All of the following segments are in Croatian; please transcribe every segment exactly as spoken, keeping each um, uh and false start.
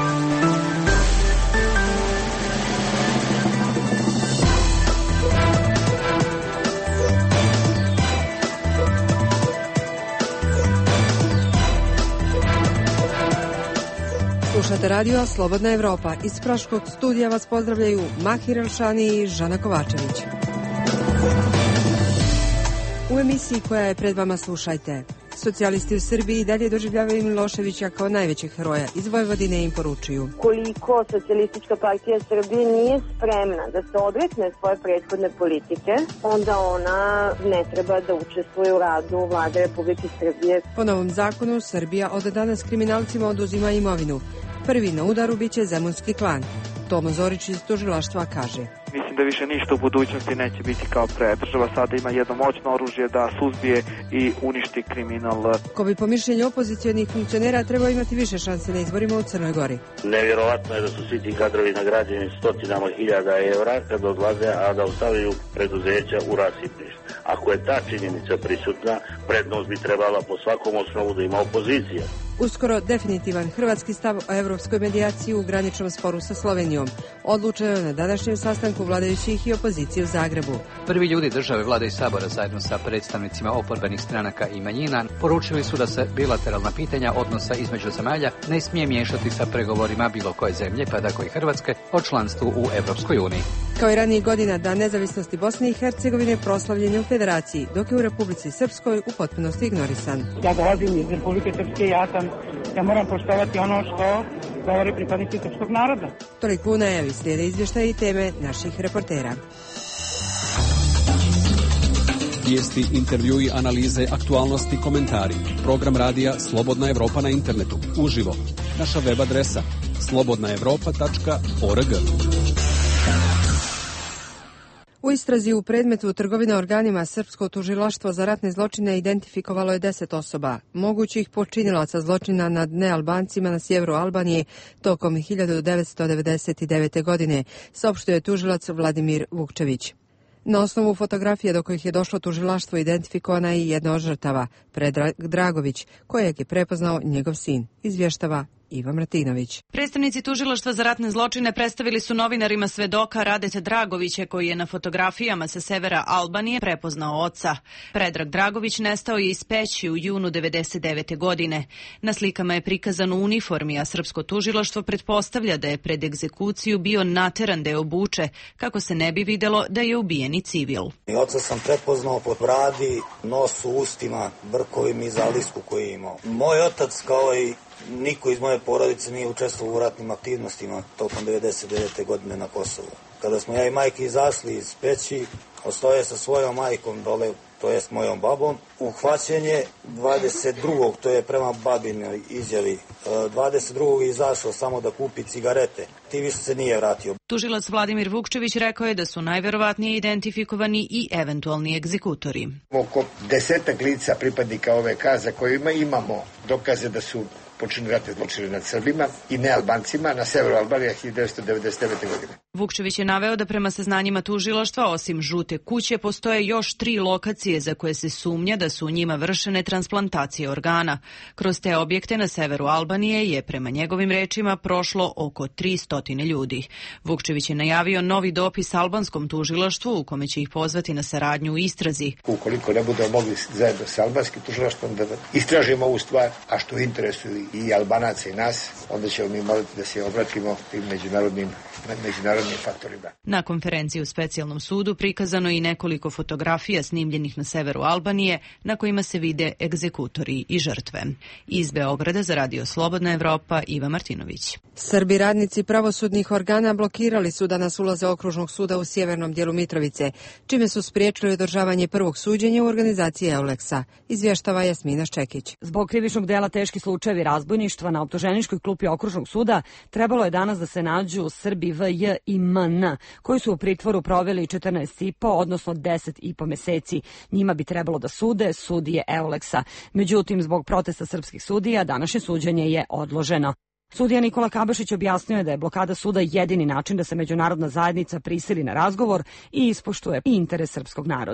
Slušate radio Slobodna Evropa. Iz Praškog studija vas pozdravljaju Mahir Elšani i Žana Kovačević. U emisiji koja je pred vama slušajte. Socijalisti u Srbiji dalje doživljavaju Miloševića kao najvećeg heroja. Iz Vojvodine im poručuju. Koliko Socijalistička partija Srbije nije spremna da se odrekne svoje prethodne politike, onda ona ne treba da učestvuje u radu Vlade Republike Srbije. Po novom zakonu Srbija od danas kriminalcima oduzima imovinu. Prvi na udaru biće zemunski klan. Tomo Zorić iz tužilaštva kaže. Mislim da više ništa u budućnosti neće biti kao pre. Država sada ima jedno moćno oružje da suzbije i uništi kriminal. Ko bi po mišljenju opozicionih funkcionera trebao imati više šanse na izborima u Crnoj Gori. Nevjerovatno je da su svi ti kadrovi nagrađeni stotinama hiljada evra kad odlaze, a da ostavljaju preduzeća u rasipništvu. Ako je ta činjenica prisutna, prednost bi trebala po svakom osnovu da ima opozicija. Uskoro definitivan hrvatski stav o evropskoj medijaciji u graničnom sporu sa Slovenijom. Odlučeno je na današnjem sastanku vladajućih i opozicije u Zagrebu. Prvi ljudi države, vlade i sabora zajedno sa predstavnicima oporbenih stranaka i manjina poručili su da se bilateralna pitanja odnosa između zemalja ne smije miješati sa pregovorima bilo koje zemlje, pa tako i Hrvatske, o članstvu u Evropskoj uniji. Kao i ranijih godina, Dan nezavisnosti Bosne i Hercegovine proslavljen je u Federaciji, dok je u Republici Srpskoj u potpunosti ignorisan. Ja dolazim iz Republike Srpske, ja sam, ja moram poštovati ono što govore pripadnici srpskog naroda. Toliko u najavi, slijede izvještaje i teme naših reportera. Vijesti, intervjui, analize, aktualnosti, komentari. Program radija Slobodna Evropa na internetu, uživo. Naša web adresa slobodna evropa tačka org. U istrazi u predmetu trgovine organima Srpsko tužilaštvo za ratne zločine identifikovalo je deset osoba, mogućih počinilaca zločina nad nealbancima na sjeveru Albanije tokom hiljadu devetsto devedeset devete. godine, saopštio je tužilac Vladimir Vukčević. Na osnovu fotografije do kojih je došlo tužilaštvo identifikovana je i jedna od žrtava, Predrag Dragović, kojeg je prepoznao njegov sin, izvještava Iva Martinović. Predstavnici tužilaštva za ratne zločine predstavili su novinarima svedoka Radeta Dragovića, koji je na fotografijama sa severa Albanije prepoznao oca. Predrag Dragović nestao je iz Peći u junu devedeset devete. godine. Na slikama je prikazan u uniformi, a srpsko tužilaštvo pretpostavlja da je pred egzekuciju bio nateran da je obuče, kako se ne bi videlo da je ubijeni civil. Oca sam prepoznao po bradi, nosu, ustima, brkovima i zalisku koji je imao. Moj otac, kao i niko iz moje porodice, nije učestvovao u ratnim aktivnostima tokom devedeset devete. godine na Kosovu. Kada smo ja i majke izašli iz Peći, ostao je sa svojom majkom dole, to jest mojom babom. Uhvaćen je dvadeset drugog to je prema babinoj izjavi, dvadeset drugog je izašao samo da kupi cigarete. Ti više se nije vratio. Tužilac Vladimir Vukčević rekao je da su najverovatnije identifikovani i eventualni egzekutori. Oko desetak lica pripadnika O V K za kojima imamo dokaze da su počinili ratne zločine nad Srbima i nealbancima na severu Albanije hiljadu devetsto devedeset devete. godine. Vukčević je naveo da prema saznanjima tužilaštva, osim Žute kuće, postoje još tri lokacije za koje se sumnja da su u njima vršene transplantacije organa. Kroz te objekte na severu Albanije je, prema njegovim rečima, prošlo oko tristo ljudi. Vukčević je najavio novi dopis albanskom tužilaštvu u kome će ih pozvati na saradnju u istrazi. Ukoliko ne budemo mogli zajedno sa albanskim tužilaštvom da istražimo ovu stvar, a što interesuje i Albanaca i nas, onda ćemo mi morati da se obratimo tim međunarodnim, međunarodnim faktorima. Na konferenciji u specijalnom sudu prikazano i nekoliko fotografija snimljenih na severu Albanije na kojima se vide egzekutori i žrtve. Iz Beograda za Radio Slobodna Evropa, Iva Martinović. Srbi radnici pravosudnih organa blokirali su danas ulaze okružnog suda u sjevernom dijelu Mitrovice, čime su spriječili održavanje prvog suđenja u organizaciji Euleksa, izvještava Jasmina Ščekić. Zbog krivičnog dela teški slučajevi razbojništva na optuženičkoj klupi okružnog suda trebalo je danas da se nađu Srbi V J i M N, koji su u pritvoru proveli četrnaest i po, odnosno deset i po meseci. Njima bi trebalo da sude sudije Euleksa. Međutim, zbog protesta srpskih sudija, današnje suđenje je odloženo. Sudija Nikola Kabašić objasnio je da je blokada suda jedini način da se međunarodna zajednica prisili na razgovor i ispoštuje interes srpskog naroda.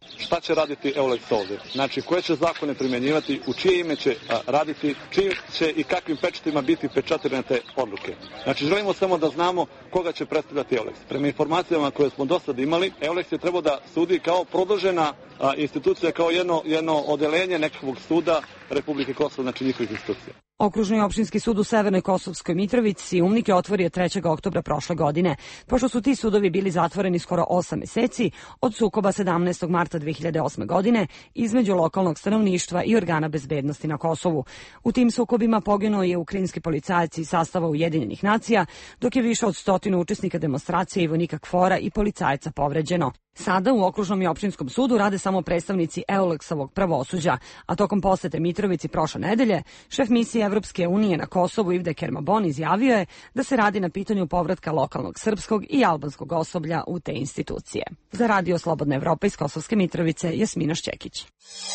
Šta će raditi Eulex ovde? Znači, koje će zakone primjenjivati, u čije ime će a, raditi, čije će i kakvim pečatima biti pečatirane te odluke. Znači, želimo samo da znamo koga će predstavljati Eulex. Prema informacijama koje smo do sada imali, Eulex je trebao da sudi kao produžena a, institucija, kao jedno, jedno odelenje nekakvog suda Republike Kosovo, znači njihovih institucija. Okružni opštinski sud u Severnoj Kosovskoj Mitrovici UMNIK otvorio trećeg oktobra prošle godine. Pošto su ti sudovi bili zatvoreni skoro osam meseci, od sukoba sedamnaestog marta dve hiljade osme. godine između lokalnog stanovništva i organa bezbednosti na Kosovu. U tim sukobima poginuo je ukrajinski policajac iz sastava Ujedinjenih nacija, dok je više od stotinu učesnika demonstracije i vojnika KFOR-a i policajaca povređeno. Sada u Okružnom i opštinskom sudu rade samo predstavnici Eulexovog pravosuđa, a tokom posete Mitrovici prošle nedelje, šef misije Evropske unije na Kosovu Ivde Kermabon izjavio je da se radi na pitanju povratka lokalnog srpskog i albanskog osoblja u te institucije. Za Radio Slobodna Evropa iz Kosovske Mitrovice, Jasmina Šćekić.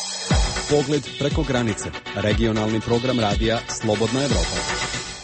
Pogled preko granice. Regionalni program radija Slobodna Evropa.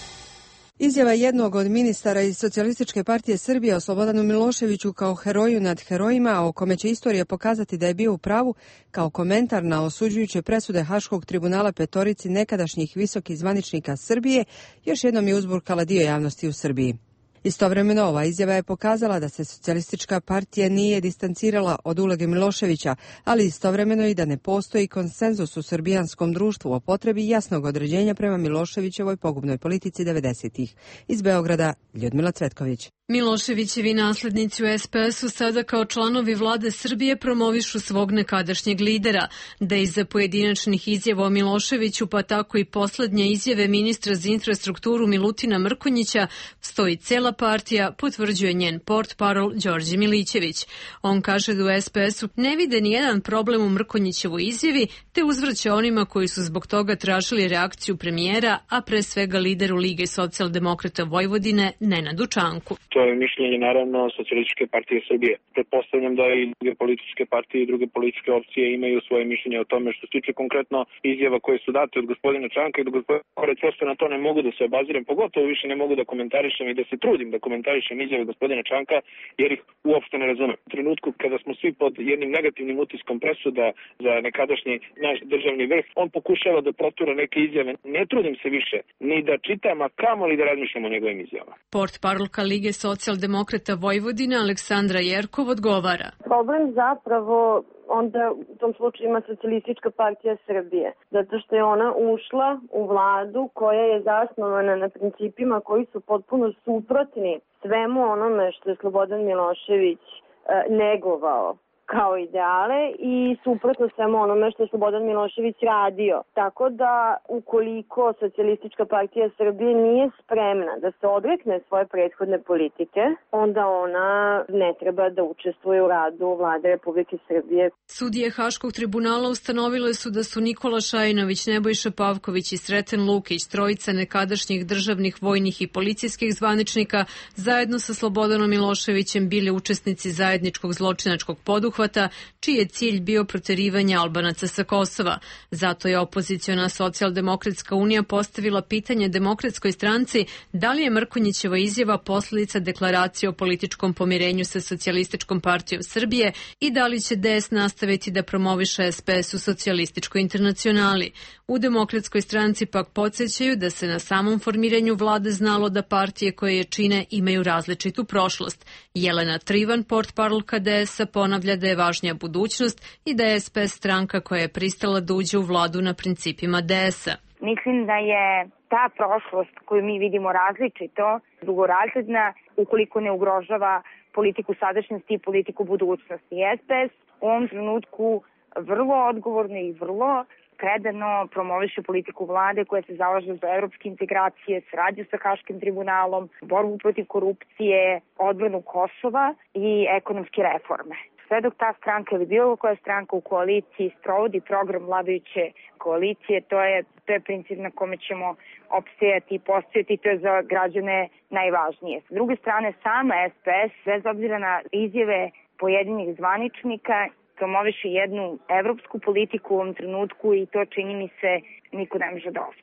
Izjava jednog od ministara iz Socijalističke partije Srbije o Slobodanu Miloševiću kao heroju nad herojima, o kome će istorija pokazati da je bio u pravu, kao komentar na osuđujuće presude Haškog tribunala petorici nekadašnjih visokih zvaničnika Srbije, još jednom je uzburkala dio javnosti u Srbiji. Istovremeno ova izjava je pokazala da se Socijalistička partija nije distancirala od uloge Miloševića, ali istovremeno i da ne postoji konsenzus u srbijanskom društvu o potrebi jasnog određenja prema Miloševićevoj pogubnoj politici devedesetih. Iz Beograda, Ljudmila Cvetković. Miloševićevi naslednici u es pe esu sada kao članovi vlade Srbije promovišu svog nekadašnjeg lidera, da iza pojedinačnih izjava o Miloševiću, pa tako i poslednje izjave ministra za infrastrukturu Milutina Mrkonjića, stoji cela partija, potvrđuje njen portparol Đorđe Milićević. On kaže da u es pe esu ne vide ni jedan problem u Mrkonjićevoj izjavi, te uzvrće onima koji su zbog toga tražili reakciju premijera, a pre svega lideru Lige socijaldemokrata Vojvodine Nenadu Čanku. To je mišljenje, naravno, Socijalističke partije Srbije. Pretpostavljam da i druge političke partije i druge političke opcije imaju svoje mišljenje o tome. Što se tiče konkretno izjava koje su date od gospodina Čanka i do gospodina Koreć, prosto na to ne mogu da se obaziram, pogotovo više ne mogu da komentarišem i da se trudim da komentarišem izjave gospodina Čanka, jer ih uopšte ne razumem. U trenutku kada smo svi pod jednim negativnim utiskom presuda za nekadašnji naš državni vrh, on pokušava da protura neke izjave. Ne trudim se više ni da čitam, a kamoli da razmišljam o njegovim izjavama. Portparolka Lige socijaldemokrata Vojvodine Aleksandra Jerkov odgovara. Problem zapravo onda u tom slučaju ima Socijalistička partija Srbije, zato što je ona ušla u vladu koja je zasnovana na principima koji su potpuno suprotni svemu onome što je Slobodan Milošević e, negovao kao ideale i suprotno svemu onome što je Slobodan Milošević radio. Tako da ukoliko Socijalistička partija Srbije nije spremna da se odrekne svoje prethodne politike, onda ona ne treba da učestvuje u radu vlade Republike Srbije. Sudije Haškog tribunala ustanovile su da su Nikola Šajinović, Nebojša Pavković i Sreten Lukić, trojica nekadašnjih državnih, vojnih i policijskih zvaničnika, zajedno sa Slobodanom Miloševićem bili učesnici zajedničkog zločinačkog poduhvata, čiji je cilj bio proterivanje Albanaca sa Kosova. Zato je opoziciona Socijaldemokratska unija postavila pitanje Demokratskoj stranci da li je Mrkonjićeva izjava posledica deklaracije o političkom pomirenju sa Socijalističkom partijom Srbije i da li će de es nastaviti da promoviše es pe es u Socijalističkoj internacionali. U Demokratskoj stranci pak podsjećaju da se na samom formiranju vlade znalo da partije koje je čine imaju različitu prošlost. Jelena Trivan, portparolka de esa, ponavlja da je važnija budućnost i da je es pe es stranka koja je pristala da uđe u vladu na principima de esa. Mislim da je ta prošlost koju mi vidimo različito, drugorazredna, ukoliko ne ugrožava politiku sadašnjosti i politiku budućnosti. es pe es u ovom trenutku vrlo odgovorno i vrlo predano promoviše politiku vlade koja se zalaže za evropske integracije, saradnju sa Haškim tribunalom, borbu protiv korupcije, odbranu Kosova i ekonomske reforme. Sve dok ta stranka ili bilo koja stranka u koaliciji sprovodi program vladajuće koalicije, to je, to je princip na kome ćemo opstajati i postojati i to je za građane najvažnije. S druge strane, sama es pe es, bez obzira na izjave pojedinih zvaničnika, promoviše jednu evropsku politiku u ovom trenutku i to čini mi se niko ne može da ospori.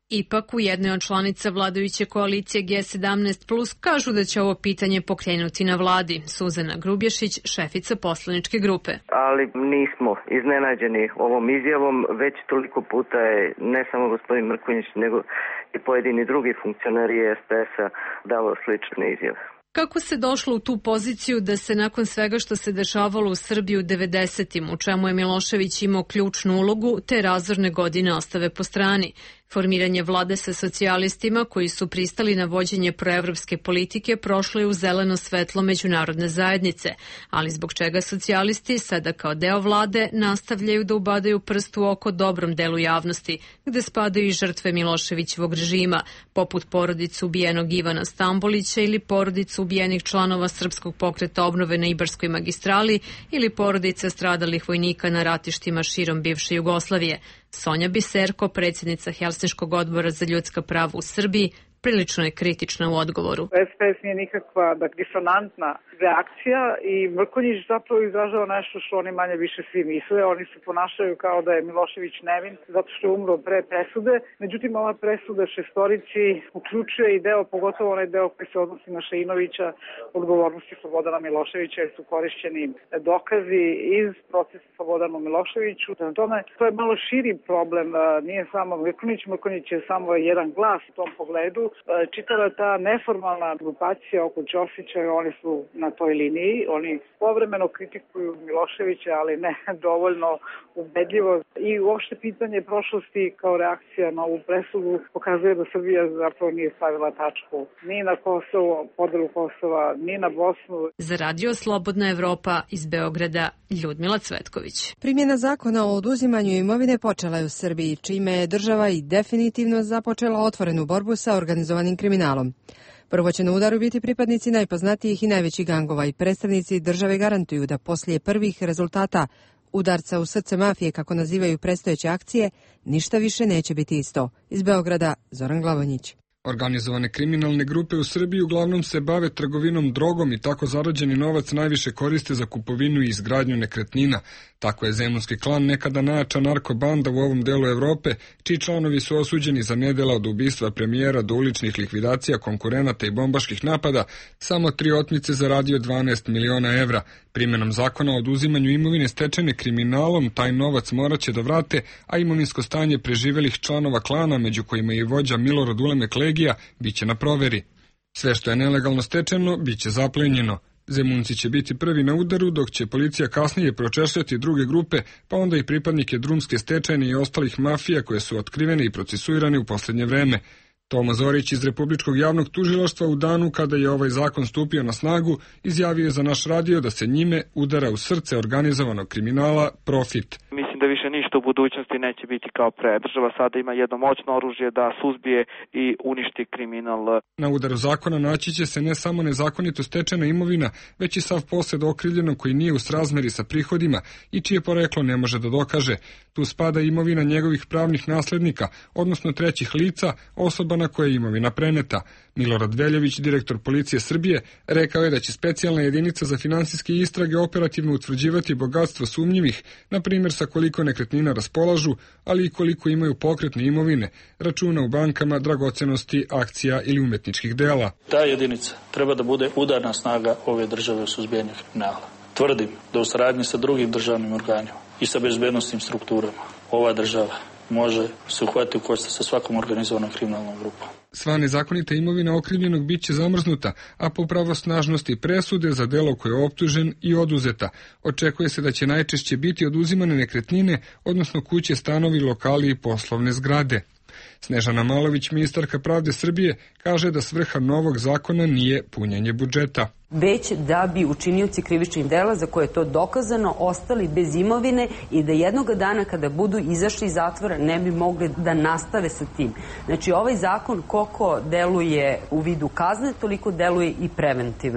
Ipak, u jednoj od članica vladajuće koalicije G sedamnaest plus kažu da će ovo pitanje pokrenuti na vladi. Suzana Grubješić, šefica poslaničke grupe. Ali nismo iznenađeni ovom izjavom, već toliko puta je ne samo gospodin Mrkonjić, nego i pojedini drugi funkcioneri S D S-a dalo slične izjave. Kako se došlo u tu poziciju da se nakon svega što se dešavalo u Srbiji u devedesetim, u čemu je Milošević imao ključnu ulogu, te razorne godine ostave po strani? Formiranje vlade sa socijalistima koji su pristali na vođenje proevropske politike prošlo je u zeleno svetlo međunarodne zajednice, ali zbog čega socijalisti sada kao deo vlade nastavljaju da ubadaju prst u oko dobrom delu javnosti, gde spadaju i žrtve Miloševićevog režima, poput porodice ubijenog Ivana Stambolića ili porodice ubijenih članova Srpskog pokreta obnove na Ibarskoj magistrali ili porodice stradalih vojnika na ratištima širom bivše Jugoslavije. Sonja Biserko, predsjednica Helsinškog odbora za ljudska prava u Srbiji, prilično je kritična u odgovoru. S P S nije nikakva da, disonantna reakcija i Mrkonjić zapravo izražava nešto što oni manje više svi misle. Oni se ponašaju kao da je Milošević nevin zato što je umro pre presude. Međutim, ova presuda šestorici uključuje i deo, pogotovo onaj deo koji se odnosi na Šeinovića, odgovornosti Slobodana Miloševića, jer su korišćeni dokazi iz procesa Slobodanu Miloševiću. Na tome, to je malo širi problem, nije samo Mrkonjić, Mrkonjić je samo jedan glas u tom pogledu. Čitava ta neformalna grupacija oko Ćosića, oni su na toj liniji, oni povremeno kritikuju Miloševića, ali ne dovoljno ubedljivo. I uopšte pitanje prošlosti kao reakcija na ovu presudu pokazuje da Srbija zapravo nije stavila tačku ni na Kosovo, podelu Kosova, ni na Bosnu. Za radio Slobodna Evropa iz Beograda, Ljudmila Cvetković. Primjena zakona o oduzimanju imovine počela je u Srbiji, čime je država i definitivno započela otvorenu borbu sa organizovanim kriminalom. Prvo će na udaru biti pripadnici najpoznatijih i najvećih gangova i predstavnici države garantuju da poslije prvih rezultata udarca u srce mafije, kako nazivaju predstojeće akcije, ništa više neće biti isto. Iz Beograda, Zoran Glavonjić. Organizovane kriminalne grupe u Srbiji uglavnom se bave trgovinom drogom i tako zarađeni novac najviše koriste za kupovinu i izgradnju nekretnina. Tako je zemunski klan nekada najjača narkobanda u ovom delu Evrope, čiji članovi su osuđeni za nedela od ubistva premijera do uličnih likvidacija, konkurenata i bombaških napada, samo tri otmice zaradio dvanaest miliona evra. Primjenom zakona o oduzimanju imovine stečene kriminalom, taj novac moraće da vrate, a imovinsko stanje preživelih članova klana, među kojima je i vođa Milorad Ulemek Legija, biće na proveri. Sve što je nelegalno stečeno, biće zaplenjeno. Zemunci će biti prvi na udaru, dok će policija kasnije pročešljati druge grupe, pa onda i pripadnike drumske stečajne i ostalih mafija koje su otkrivene i procesuirane u posljednje vreme. Toma Zorić iz Republičkog javnog tužilaštva u danu kada je ovaj zakon stupio na snagu izjavio je za naš radio da se njime udara u srce organizovanog kriminala profit. Mislim da više ništa u budućnosti neće biti kao pre. Država sada ima jedno moćno oružje da suzbije i uništi kriminal. Na udaru zakona naći će se ne samo nezakonito stečena imovina, već i sav posed okrivljenog koji nije u srazmeri sa prihodima i čije poreklo ne može da dokaže. Tu spada imovina njegovih pravnih naslednika, odnosno trećih lica, osoba na koje je imovina preneta. Milorad Veljović, direktor Policije Srbije, rekao je da će specijalna jedinica za finansijske istrage operativno utvrđivati bogatstvo sumnjivih, na primjer sa koliko nekretnina raspolažu, ali i koliko imaju pokretne imovine, računa u bankama, dragocenosti, akcija ili umetničkih dela. Ta jedinica treba da bude udarna snaga ove države u suzbijanju kriminala. Tvrdim da u saradnji sa drugim državnim organima i sa bezbednosnim strukturama ova država može se uhvatiti u koštac sa svakom organizovanom kriminalnom grupom. Sva nezakonita imovina okrivljenog bit će zamrznuta, a po pravosnažnosti presude za delo koje je optužen i oduzeta. Očekuje se da će najčešće biti oduzimane nekretnine, odnosno kuće, stanovi, lokali i poslovne zgrade. Snežana Malović, ministarka pravde Srbije, kaže da svrha novog zakona nije punjenje budžeta, već da bi učinioci krivičnih dela za koje je to dokazano ostali bez imovine i da jednoga dana kada budu izašli iz zatvora ne bi mogli da nastave sa tim. Znači ovaj zakon koliko deluje u vidu kazne, toliko deluje i preventivno.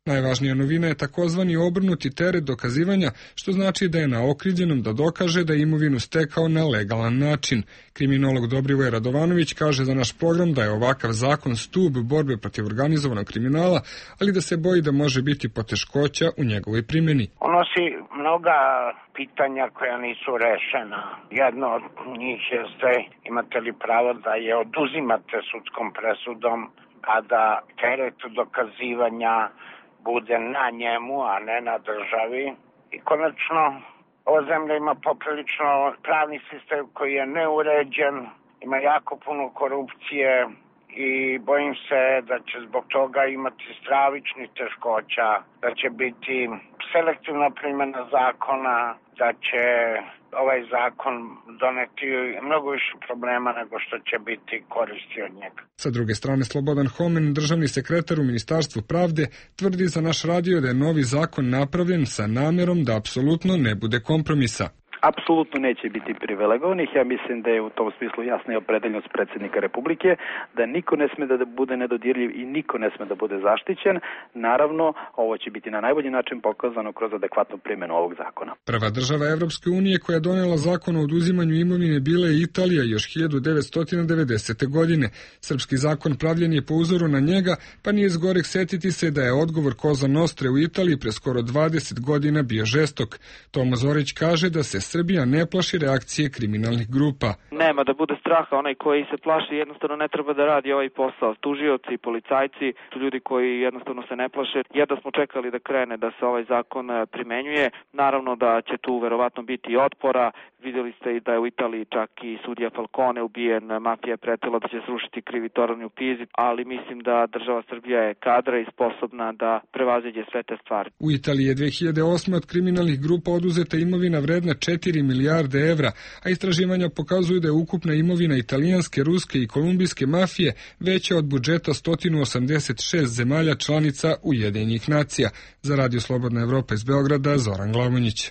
Najvažnija novina je takozvani obrnuti teret dokazivanja, što znači da je na okrivljenom da dokaže da je imovinu stekao na legalan način. Kriminolog Dobrivoje Radovanović kaže za naš program da je ovakav zakon stub borbe protiv organizovanog kriminala, ali da se boji da može biti poteškoća u njegovoj primjeni. On nosi mnoga pitanja koja nisu rešena. Jedno od njih jeste imate li pravo da je oduzimate sudskom presudom, a da teret dokazivanja bude na njemu, a ne na državi. I konačno, ova zemlja ima poprilično pravni sistem koji je neuređen, ima jako puno korupcije i bojim se da će zbog toga imati stravičnih teškoća, da će biti selektivna primjena zakona, da će ovaj zakon doneti mnogo više problema nego što će biti koristi od njega. Sa druge strane, Slobodan Homen, državni sekretar u Ministarstvu pravde, tvrdi za naš radio da je novi zakon napravljen sa namjerom da apsolutno ne bude kompromisa. Apsolutno neće biti privilegovanih. Ja mislim da je u tom smislu jasna i opredeljenost predsjednika Republike, da niko ne sme da bude nedodirljiv i niko ne sme da bude zaštićen. Naravno, ovo će biti na najbolji način pokazano kroz adekvatnu primjenu ovog zakona. Prva država Evropske unije koja je donela zakon o oduzimanju imovine bila je Italija još hiljadu devetsto devedesete. godine. Srpski zakon pravljen je po uzoru na njega, pa nije zgorek setiti se da je odgovor Koza Nostre u Italiji pre skoro dvadeset godina bio žestok. Tomo Zorić kaže da se Srbija ne plaši reakcije kriminalnih grupa. Nema da bude straha, onaj koji se plaši jednostavno ne treba da radi ovaj posao. Tužioci i policajci su ljudi koji jednostavno se ne plaše. Jedno smo čekali da krene da se ovaj zakon primenjuje. Naravno da će tu verovatno biti i otpora. Vidjeli ste i da je u Italiji čak i sudija Falcone ubijen, mafija je pretila da će srušiti krivi toranj u Pizi, ali mislim da država Srbija je kadra i sposobna da prevaziđe sve te stvari. U Italiji je dve hiljade osme. od kriminalnih grupa oduzeta imovina vredna četiri milijarde evra, a istraživanja pokazuju da je ukupna imovina italijanske, ruske i kolumbijske mafije veća od budžeta sto osamdeset šest zemalja članica Ujedinjenih nacija. Za Radio Slobodna Evropa iz Beograda, Zoran Glavonjić.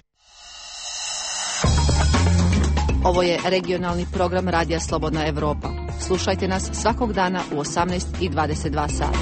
Ovo je regionalni program Radija Slobodna Evropa. Slušajte nas svakog dana u osamnaest i dvadeset dva sata.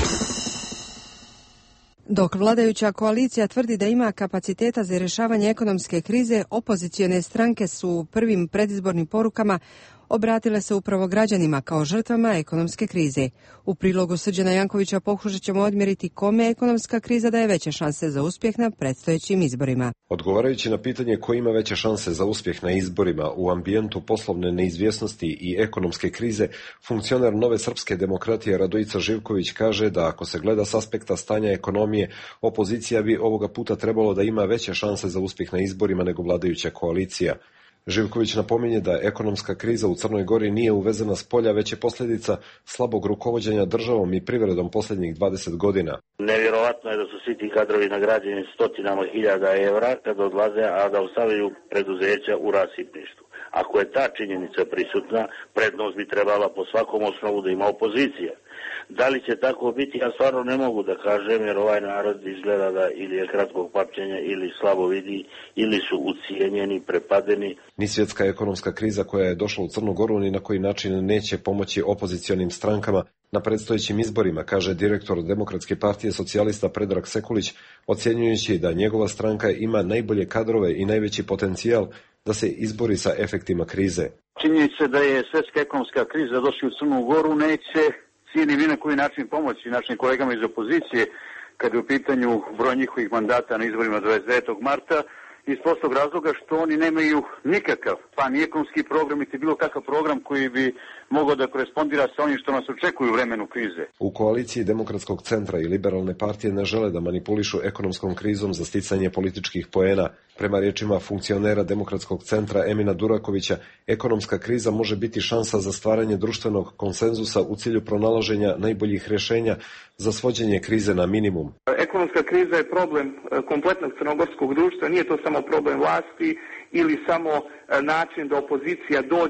Dok vladajuća koalicija tvrdi da ima kapaciteta za rješavanje ekonomske krize, opozicione stranke su u prvim predizbornim porukama obratile se upravo građanima kao žrtvama ekonomske krize. U prilogu Srđana Jankovića pokušat ćemo odmjeriti kome ekonomska kriza daje veće šanse za uspjeh na predstojećim izborima. Odgovarajući na pitanje ko ima veće šanse za uspjeh na izborima u ambijentu poslovne neizvjesnosti i ekonomske krize, funkcioner Nove srpske demokratije Radojica Živković kaže da ako se gleda s aspekta stanja ekonomije, opozicija bi ovoga puta trebalo da ima veće šanse za uspjeh na izborima nego vladajuća koalicija. Živković napominje da ekonomska kriza u Crnoj Gori nije uvezena s polja, već je posljedica slabog rukovođenja državom i privredom posljednjih dvadeset godina. Nevjerovatno je da su svi ti kadrovi nagrađeni stotinama hiljada evra kad odlaze, a da ostavljaju preduzeća u rasipništvu. Ako je ta činjenica prisutna, prednost bi trebala po svakom osnovu da ima opozicija. Da li će tako biti, ja stvarno ne mogu da kažem, jer ovaj narod izgleda da ili je kratkog pamćenja ili slabo vidi, ili su ucijenjeni, prepadeni. Ni svjetska ekonomska kriza koja je došla u Crnu Goru ni na koji način neće pomoći opozicionim strankama na predstojećim izborima, kaže direktor Demokratske partije socijalista Predrag Sekulić, ocjenjujući da njegova stranka ima najbolje kadrove i najveći potencijal da se izbori sa efektima krize. Činjenica da je svjetska ekonomska kriza došla u Crnu Goru neće cijeni ni na koji način pomoći našim kolegama iz opozicije kada je u pitanju broj njihovih mandata na izborima dvadeset devetog marta, iz prostog razloga što oni nemaju nikakav, pa ni ekonomski program, niti bilo kakav program koji bi mogao da korespondira sa onim što nas očekuje u vremenu krize. U koaliciji Demokratskog centra i Liberalne partije ne žele da manipulišu ekonomskom krizom za sticanje političkih poena. Prema riječima funkcionera Demokratskog centra Emina Durakovića, ekonomska kriza može biti šansa za stvaranje društvenog konsenzusa u cilju pronalaženja najboljih rješenja za svođenje krize na minimum. Ekonomska kriza je problem kompletnog crnogorskog društva, nije to samo problem vlasti ili samo način da opozicija dođe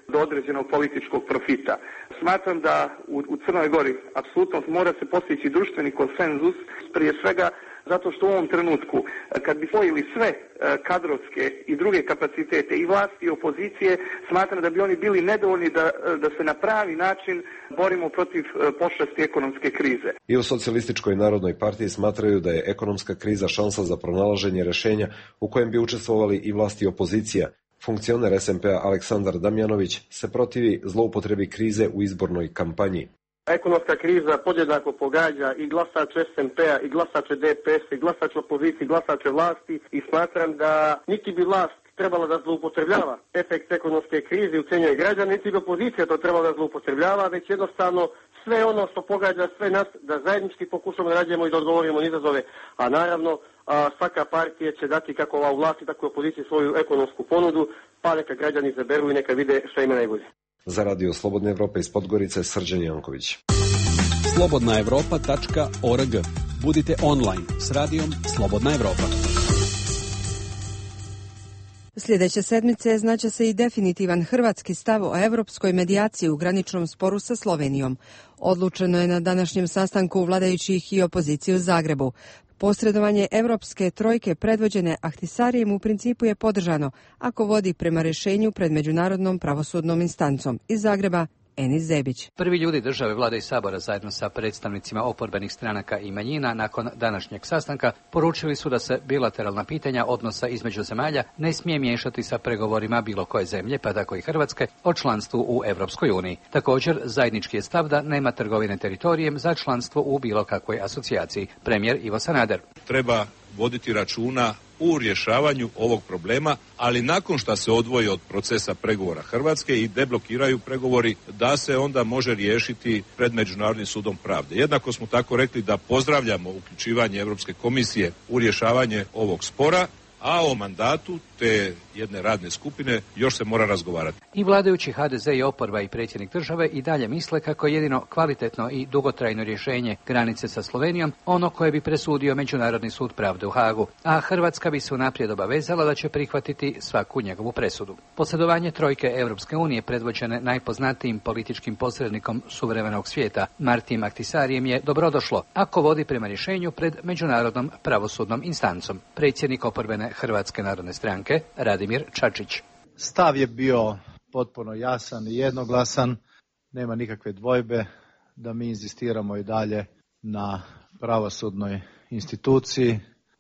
do određenog političkog profita. Smatram da u, u Crnoj Gori apsolutno mora se postići društveni konsenzus, prije svega zato što u ovom trenutku, kad bi spojili sve kadrovske i druge kapacitete i vlasti i opozicije, smatram da bi oni bili nedovoljni da, da se na pravi način borimo protiv pošasti ekonomske krize. I u Socijalističkoj narodnoj partiji smatraju da je ekonomska kriza šansa za pronalaženje rešenja u kojem bi učestvovali i vlasti i opozicija. Funkcioner es em pe-a Aleksandar Damjanović se protivi zloupotrebi krize u izbornoj kampanji. Ekonomska kriza podjednako pogađa i glasače es em pe-a, i glasače de pe es, i glasače opozicije, i glasače vlasti i smatram da niti bi vlast trebala da zloupotrebljava efekt ekonomske krize i ucenjuje građane, niti bi opozicija to trebala da zloupotrebljava, već jednostavno sve ono što pogađa sve nas da zajednički pokušamo da nađemo i da odgovorimo na izazove, a naravno a, svaka partija će dati kako ova u vlasti, tako i opoziciji svoju ekonomsku ponudu, pa neka građani izaberu i neka vide šta ima najbolje. Za Radio Slobodne Evrope iz Podgorice, Srđan Janković. slobodna evropa tačka org. Budite online s radijom Slobodna Evropa. Sljedeće sedmice znaće se i definitivan hrvatski stav o evropskoj medijaciji u graničnom sporu sa Slovenijom. Odlučeno je na današnjem sastanku vladajućih i opozicije u Zagrebu. Posredovanje Evropske trojke predvođene Ahtisarijem u principu je podržano ako vodi prema rješenju pred međunarodnom pravosudnom instancom. Iz Zagreba, Enis Zebić. Prvi ljudi države, vlade i sabora zajedno sa predstavnicima oporbenih stranaka i manjina nakon današnjeg sastanka poručili su da se bilateralna pitanja odnosa između zemalja ne smije miješati sa pregovorima bilo koje zemlje, pa tako i Hrvatske, o članstvu u Evropskoj uniji. Također, zajednički je stav da nema trgovine teritorijem za članstvo u bilo kakvoj asocijaciji. Premijer Ivo Sanader. Treba voditi računa u rješavanju ovog problema, ali nakon što se odvoji od procesa pregovora Hrvatske i deblokiraju pregovori, da se onda može riješiti pred Međunarodnim sudom pravde. Jednako smo tako rekli da pozdravljamo uključivanje Europske komisije u rješavanje ovog spora, a o mandatu te jedne radne skupine još se mora razgovarati. I vladajući ha de ze i oporba i predsjednik države i dalje misle kako je jedino kvalitetno i dugotrajno rješenje granice sa Slovenijom ono koje bi presudio Međunarodni sud pravde u Hagu, a Hrvatska bi se unaprijed obavezala da će prihvatiti svaku njegovu presudu. Posredovanje trojke Europske unije predvođene najpoznatijim političkim posrednikom suvremenog svijeta Martijem Ahtisarijem je dobrodošlo ako vodi prema rješenju pred Međunarodnom pravosudnom instancom. Predsjednik oporbene Hrvatske narodne stranke Radimir Čačić. Stav je bio potpuno jasan i jednoglasan, nema nikakve dvojbe da mi inzistiramo i dalje na pravosudnoj instituciji,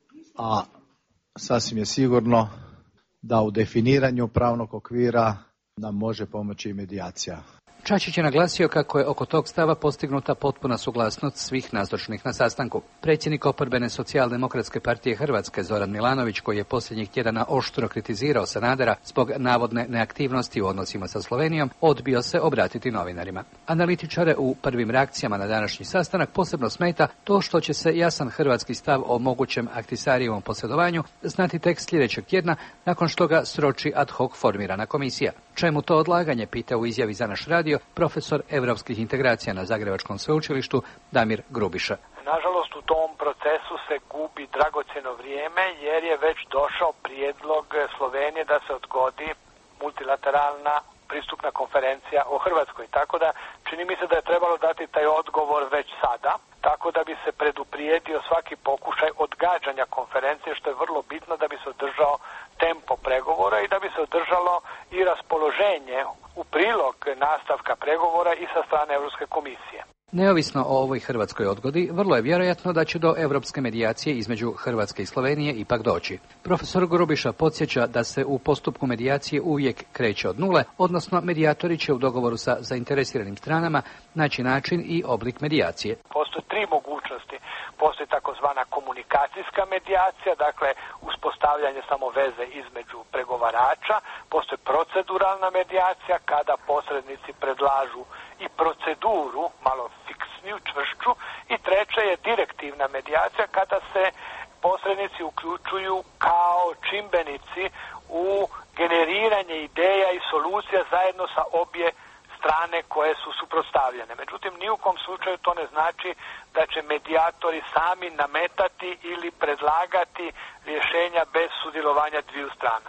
a sasvim je sigurno da u definiranju pravnog okvira nam može pomoći i medijacija. Čačić je naglasio kako je oko tog stava postignuta potpuna suglasnost svih nazočnih na sastanku. Predsjednik oporbene Socijaldemokratske partije Hrvatske Zoran Milanović, koji je posljednjih tjedana oštro kritizirao Sanadera zbog navodne neaktivnosti u odnosima sa Slovenijom, odbio se obratiti novinarima. Analitičare u prvim reakcijama na današnji sastanak posebno smeta to što će se jasan hrvatski stav o mogućem Ahtisarijevom posjedovanju znati tek sljedećeg tjedna nakon što ga sroči ad hoc formirana komisija. Čemu to odlaganje, pita u izjavi za naš radio profesor europskih integracija na Zagrebačkom sveučilištu Damir Grubiša. Nažalost, u tom procesu se gubi dragocjeno vrijeme jer je već došao prijedlog Slovenije da se odgodi multilateralna pristupna konferencija o Hrvatskoj. Tako da čini mi se da je trebalo dati taj odgovor već sada, tako da bi se preduprijedio svaki pokušaj odgađanja konferencije, što je vrlo bitno da bi se održao tempo pregovora i da bi se održalo i raspoloženje u prilog nastavka pregovora i sa strane Europske komisije. Neovisno o ovoj hrvatskoj odgodi, vrlo je vjerojatno da će do europske medijacije između Hrvatske i Slovenije ipak doći. Profesor Grubiša podsjeća da se u postupku medijacije uvijek kreće od nule, odnosno medijatori će u dogovoru sa zainteresiranim stranama naći način i oblik medijacije. Postoje tri mogućnosti. Postoji takozvana komunikacijska medijacija, dakle uspostavljanje samo veze između pregovarača. Postoji proceduralna medijacija kada posrednici predlažu i proceduru malo fiksniju, čvršću, i treća je direktivna medijacija kada se posrednici uključuju kao čimbenici u generiranje ideja i solucija zajedno sa obje strane koje su suprotstavljene. Međutim, ni u kom slučaju to ne znači da će medijatori sami nametati ili predlagati rješenja bez sudjelovanja dviju strana.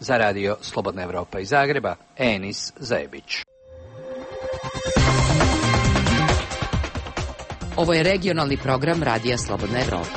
Za radio Slobodna Evropa iz Zagreba, Enis Zajebić. Ovo je regionalni program Radija Slobodna Evropa.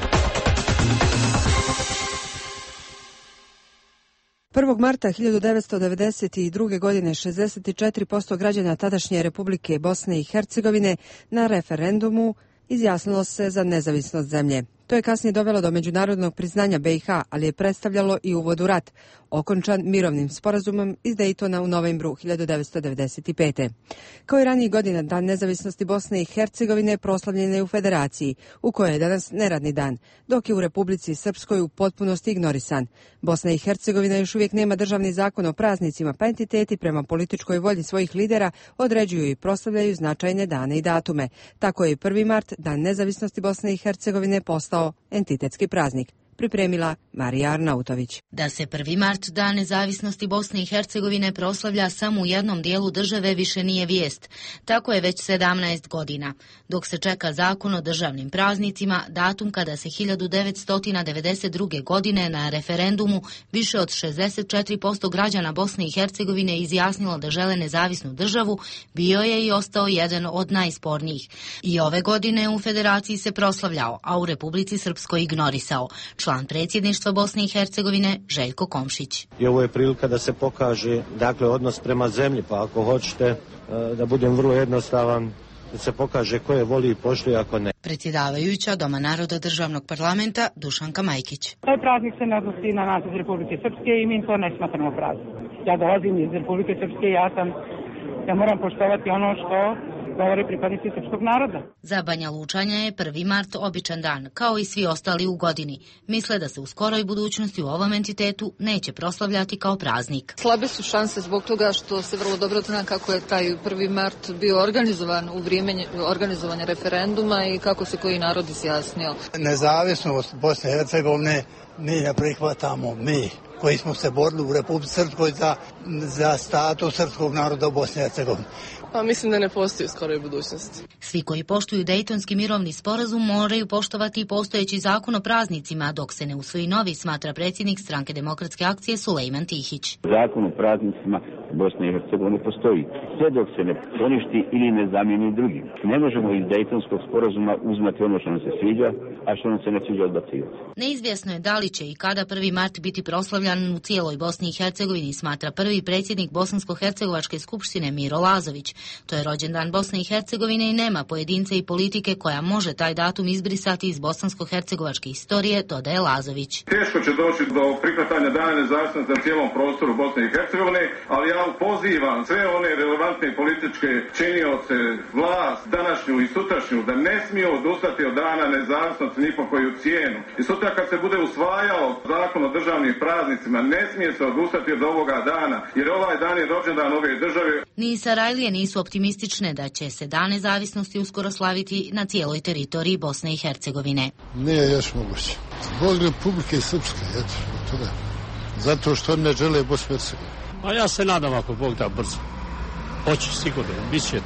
prvog marta hiljadu devetsto devedeset druge. godine šezdeset četiri posto građana tadašnje Republike Bosne i Hercegovine na referendumu izjasnilo se za nezavisnost zemlje. To je kasnije dovelo do međunarodnog priznanja B i H, ali je predstavljalo i uvod u rat, okončan mirovnim sporazumom iz Dejtona u novembru hiljadu devetsto devedeset pete. Kao i ranijih godina, Dan nezavisnosti Bosne i Hercegovine proslavljen je u Federaciji, u kojoj je danas neradni dan, dok je u Republici Srpskoj u potpunosti ignorisan. Bosna i Hercegovina još uvijek nema državni zakon o praznicima, pa entiteti prema političkoj volji svojih lidera određuju i proslavljaju značajne dane i datume. Tako je i prvi mart, Dan nezavisnosti Bosne i Hercegovine, postao entitetski praznik. Pripremila Marija Arnautović. Da se prvi mart, Dan nezavisnosti Bosne i Hercegovine, proslavlja samo u jednom dijelu države više nije vijest. Tako je već sedamnaest godina. Dok se čeka zakon o državnim praznicima, datum kada se hiljadu devetsto devedeset druge. godine na referendumu više od šezdeset četiri posto građana Bosne i Hercegovine izjasnilo da žele nezavisnu državu, bio je i ostao jedan od najspornijih. I ove godine u Federaciji se proslavljao, a u Republici Srpskoj ignorisao. Član predsjedništva Bosne i Hercegovine Željko Komšić. I ovo je prilika da se pokaže, dakle, odnos prema zemlji, pa ako hoćete da budem vrlo jednostavan, da se pokaže ko je voli i poštuje, ako ne. Predsjedavajuća Doma naroda državnog parlamenta Dušanka Majkić. Taj praznik se ne odnosi na nas iz Republike Srpske i mi to ne smatramo praznik. Ja dolazim iz Republike Srpske i ja sam, ja moram poštovati ono što govore pripadnici srpskog naroda. Za Banja Lučanja je prvi mart običan dan, kao i svi ostali u godini. Misle da se u skoroj budućnosti u ovom entitetu neće proslavljati kao praznik. Slabe su šanse zbog toga što se vrlo dobro zna kako je taj prvi mart bio organizovan u vrijeme organizovanja referenduma i kako se koji narod izjasnio. Nezavisnost Bosne i Hercegovine mi ne prihvatamo, mi koji smo se borili u Republici Srpskoj za, za status srpskog naroda u Bosni i Hercegovini. Pa mislim da ne postoji u skoroj budućnosti. Svi koji poštuju Dejtonski mirovni sporazum moraju poštovati i postojeći zakon o praznicima, dok se ne usvoji novi, smatra predsjednik Stranke demokratske akcije Sulejman Tihić. Zakon o praznicima Bosne i Hercegovine postoji. Sve dok se ne poništi ili ne zamijeni drugim. Ne možemo iz Dejtonskog sporazuma uzmati ono što nam se sviđa, a što nam se ne sviđa odbacivati. Neizvjesno je da li će i kada prvi mart biti proslavljan u cijeloj Bosni i Hercegovini, smatra prvi predsjednik Bosansko-hercegovačke skupštine Miro Lazović. To je rođendan Bosne i Hercegovine i nema pojedinca i politike koja može taj datum izbrisati iz bosansko-hercegovačke istorije, dodaje Lazović. Teško će doći do prihvatanja dana nezavisnosti na cijelom prostoru Bosne i Hercegovine, ali ja pozivam sve one relevantne političke činioce, vlast, današnju i sutrašnju, da ne smiju odustati od dana nezavisnosti ni po koju cijenu. I sutra kad se bude usvajao zakon o državnim praznicima, ne smije se odustati od ovoga dana, jer ovaj dan je rođendan ove države. Ni Sarajlije nisu optimistične da će se dan nezavisnosti uskoro slaviti na cijeloj teritoriji Bosne i Hercegovine. Nije još moguće. Zbog Republike Srpske, eto, toga. Zato što ne žele Bosnu i Hercegovinu. A ja se nadam ako Bog da brzo. Hoće sigurno, bit će.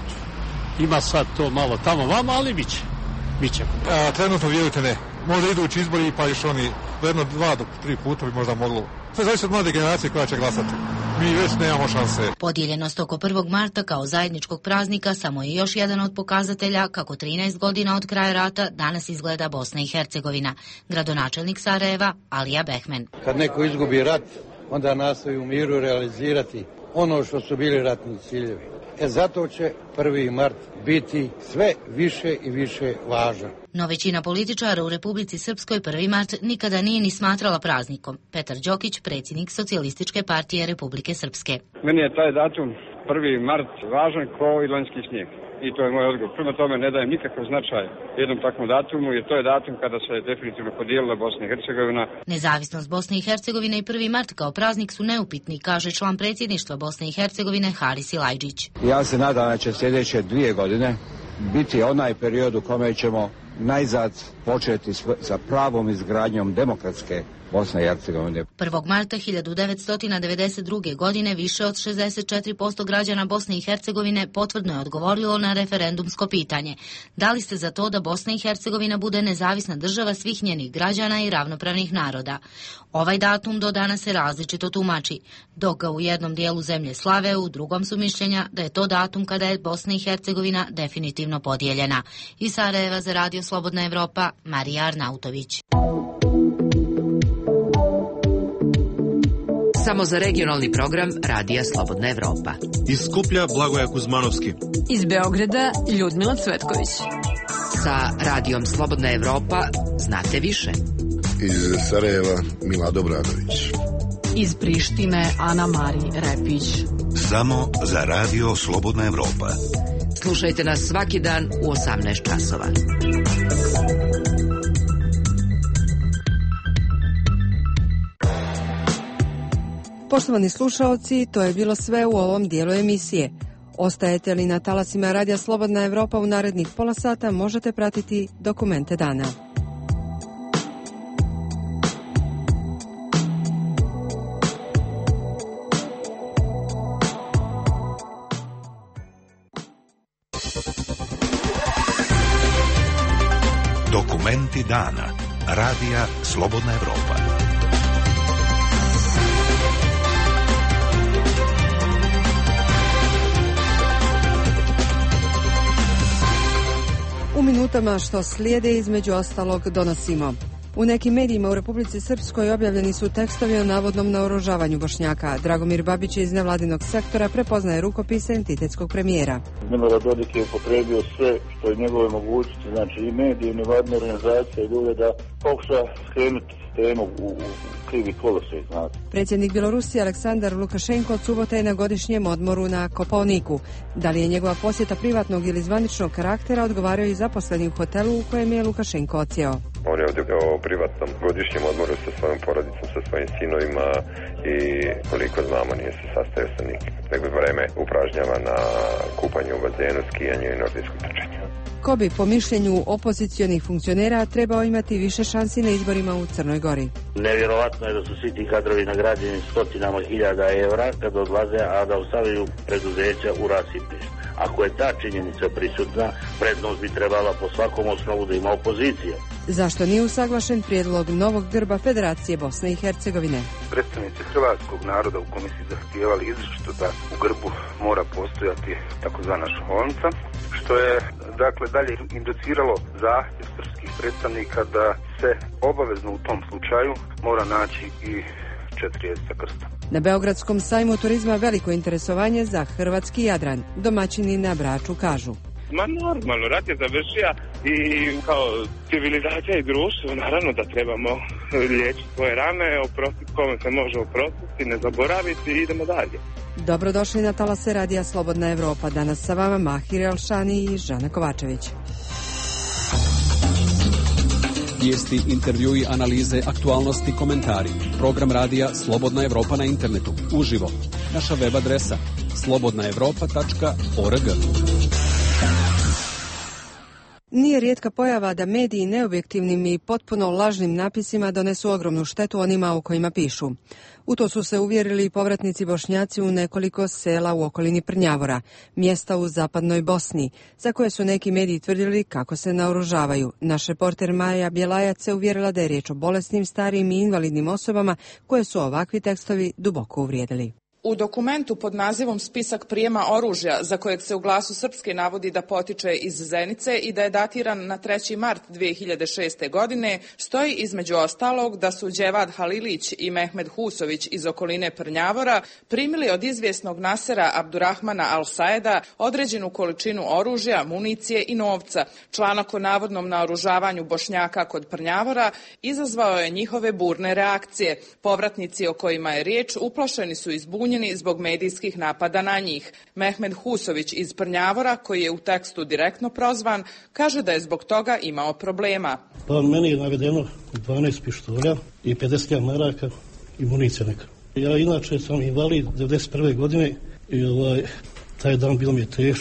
Ima sad to malo tamo vama, ali bit će. Bit će. A, trenutno vjerujte ne. Možda idući izbori pa još oni jedno, dva do tri puta bi možda moglo. Sve zavisi od mlade generacije koja će glasati. Mi već nemamo šanse. Podijeljenost oko prvog marta kao zajedničkog praznika samo je još jedan od pokazatelja kako trinaest godina od kraja rata danas izgleda Bosna i Hercegovina. Gradonačelnik Sarajeva Alija Behmen. Kad neko izgubi rat, onda nastoji u miru realizirati ono što su bili ratni ciljevi. E zato će prvi mart biti sve više i više važan. No većina političara u Republici Srpskoj prvi mart nikada nije ni smatrala praznikom. Petar Đokić, predsjednik Socijalističke partije Republike Srpske. Meni je taj datum prvi mart važan kao i lanjski snijeg. I to je moj odgovor. Prema tome ne dajem nikakav značaj jednom takvom datumu, jer to je datum kada se definitivno podijelila Bosna i Hercegovina. Nezavisnost Bosne i Hercegovine i prvi mart kao praznik su neupitni, kaže član predsjedništva Bosne i Hercegovine Haris Ilajđić. Ja se nadam da će sljedeće dvije godine biti onaj period u kome ćemo najzad početi sa pravom izgradnjom demokratske Bosne i Hercegovine. prvog marta hiljadu devetsto devedeset druge. godine više od šezdeset četiri posto građana Bosne i Hercegovine potvrdno je odgovorilo na referendumsko pitanje. Da li ste za to da Bosna i Hercegovina bude nezavisna država svih njenih građana i ravnopravnih naroda? Ovaj datum do danas se različito tumači. Dok ga u jednom dijelu zemlje slave, u drugom su mišljenja da je to datum kada je Bosna i Hercegovina definitivno podijeljena. Iz Sarajeva za Radio Slobodna Evropa, Marija Arnautović. Samo za regionalni program Radija Slobodna Evropa. Iz Skuplja Blagoja Kuzmanovski. Iz Beograda Ljudmila Cvetković. Sa Radijom Slobodna Evropa znate više. Iz Sarajeva Mila Dobradović. Iz Prištine Ana Mari Repić. Samo za Radio Slobodna Evropa. Slušajte nas svaki dan u osamnaest časova. Poštovani slušaoci, to je bilo sve u ovom dijelu emisije. Ostajete li na talasima Radija Slobodna Evropa u narednih pola sata, možete pratiti dokumente dana. Dokumenti dana. Radija Slobodna Evropa. U minutama što slijede između ostalog donosimo. U nekim medijima u Republici Srpskoj objavljeni su tekstovi o navodnom naoružavanju Bošnjaka. Dragomir Babić iz nevladinog sektora prepoznaje rukopise entitetskog premijera. Milorad Dodik je upotrebio sve što je njegove mogućnosti, znači i medije, i nevladine organizacije, i ljude da pokuša skrenuti temu u, u krivi kolosej, znate. Predsjednik Bjelorusije Aleksandar Lukašenko od subote je na godišnjem odmoru na Kopaoniku. Da li je njegova posjeta privatnog ili zvaničnog karaktera, odgovarao i zaposleni u hotelu u kojem je Lukašenko odsjeo. On je ovdje o privatnom godišnjem odmoru sa svojom porodicom, sa svojim sinovima i koliko znamo nije se sastajao sa nikim. Nego vreme upražnjava na kupanju u bazenu, skijanju i nordijskom trčanju. Ko bi po mišljenju opozicionih funkcionera trebao imati više šansi na izborima u Crnoj Gori? Nevjerovatno je da su svi ti kadrovi nagrađeni stotinama hiljada evra kad odlaze, a da ostavljaju preduzeća u rasipništvu. Ako je ta činjenica prisutna, prednost bi trebala po svakom osnovu da ima opozicija. Zašto nije usaglašen prijedlog novog grba Federacije Bosne i Hercegovine? Predstavnici hrvatskog naroda u komisiji zahtijevali izričito da u grbu mora postojati takozvana šoholnica, što je dakle dalje induciralo zahtjev srpskih predstavnika da se obavezno u tom slučaju mora naći i četiri jezika krsta. Na Beogradskom sajmu turizma veliko interesovanje za hrvatski Jadran. Domaćini na Braču kažu. Ma normalno, rat je završio i kao civilizacija i društvo naravno da trebamo liječiti svoje rane, oprostiti kome se može oprostiti, ne zaboraviti i idemo dalje. Dobrodošli na talase Radija Slobodna Evropa. Danas sa vama Mahir Elšani i Žana Kovačević. Vijesti, intervjui, analize, aktualnosti, komentari. Program radija Slobodna Evropa na internetu. Uživo. Naša web adresa slobodna evropa tačka org. Nije rijetka pojava da mediji neobjektivnim i potpuno lažnim napisima donesu ogromnu štetu onima o kojima pišu. U to su se uvjerili i povratnici Bošnjaci u nekoliko sela u okolini Prnjavora, mjesta u zapadnoj Bosni, za koje su neki mediji tvrdili kako se naoružavaju. Naš reporter Maja Bjelajac se uvjerila da je riječ o bolesnim, starijim i invalidnim osobama koje su ovakvi tekstovi duboko uvrijedili. U dokumentu pod nazivom Spisak prijema oružja, za kojeg se u Glasu Srpske navodi da potiče iz Zenice i da je datiran na treći mart dvije hiljade šeste. godine, stoji između ostalog da su Dževad Halilić i Mehmed Husović iz okoline Prnjavora primili od izvjesnog Nasera Abdurrahmana Al-Saeda određenu količinu oružja, municije i novca. Članak o navodnom naoružavanju Bošnjaka kod Prnjavora izazvao je njihove burne reakcije. Povratnici o kojima je riječ uplašeni su izbunjeni zbog medijskih napada na njih. Mehmed Husović iz Prnjavora, koji je u tekstu direktno prozvan, kaže da je zbog toga imao problema. Pa meni je navedeno dvanaest pištolja i pedeset maraka i municija neka. Ja inače sam invalid devedeset prve. godine i ovaj, taj dan bilo mi je teško.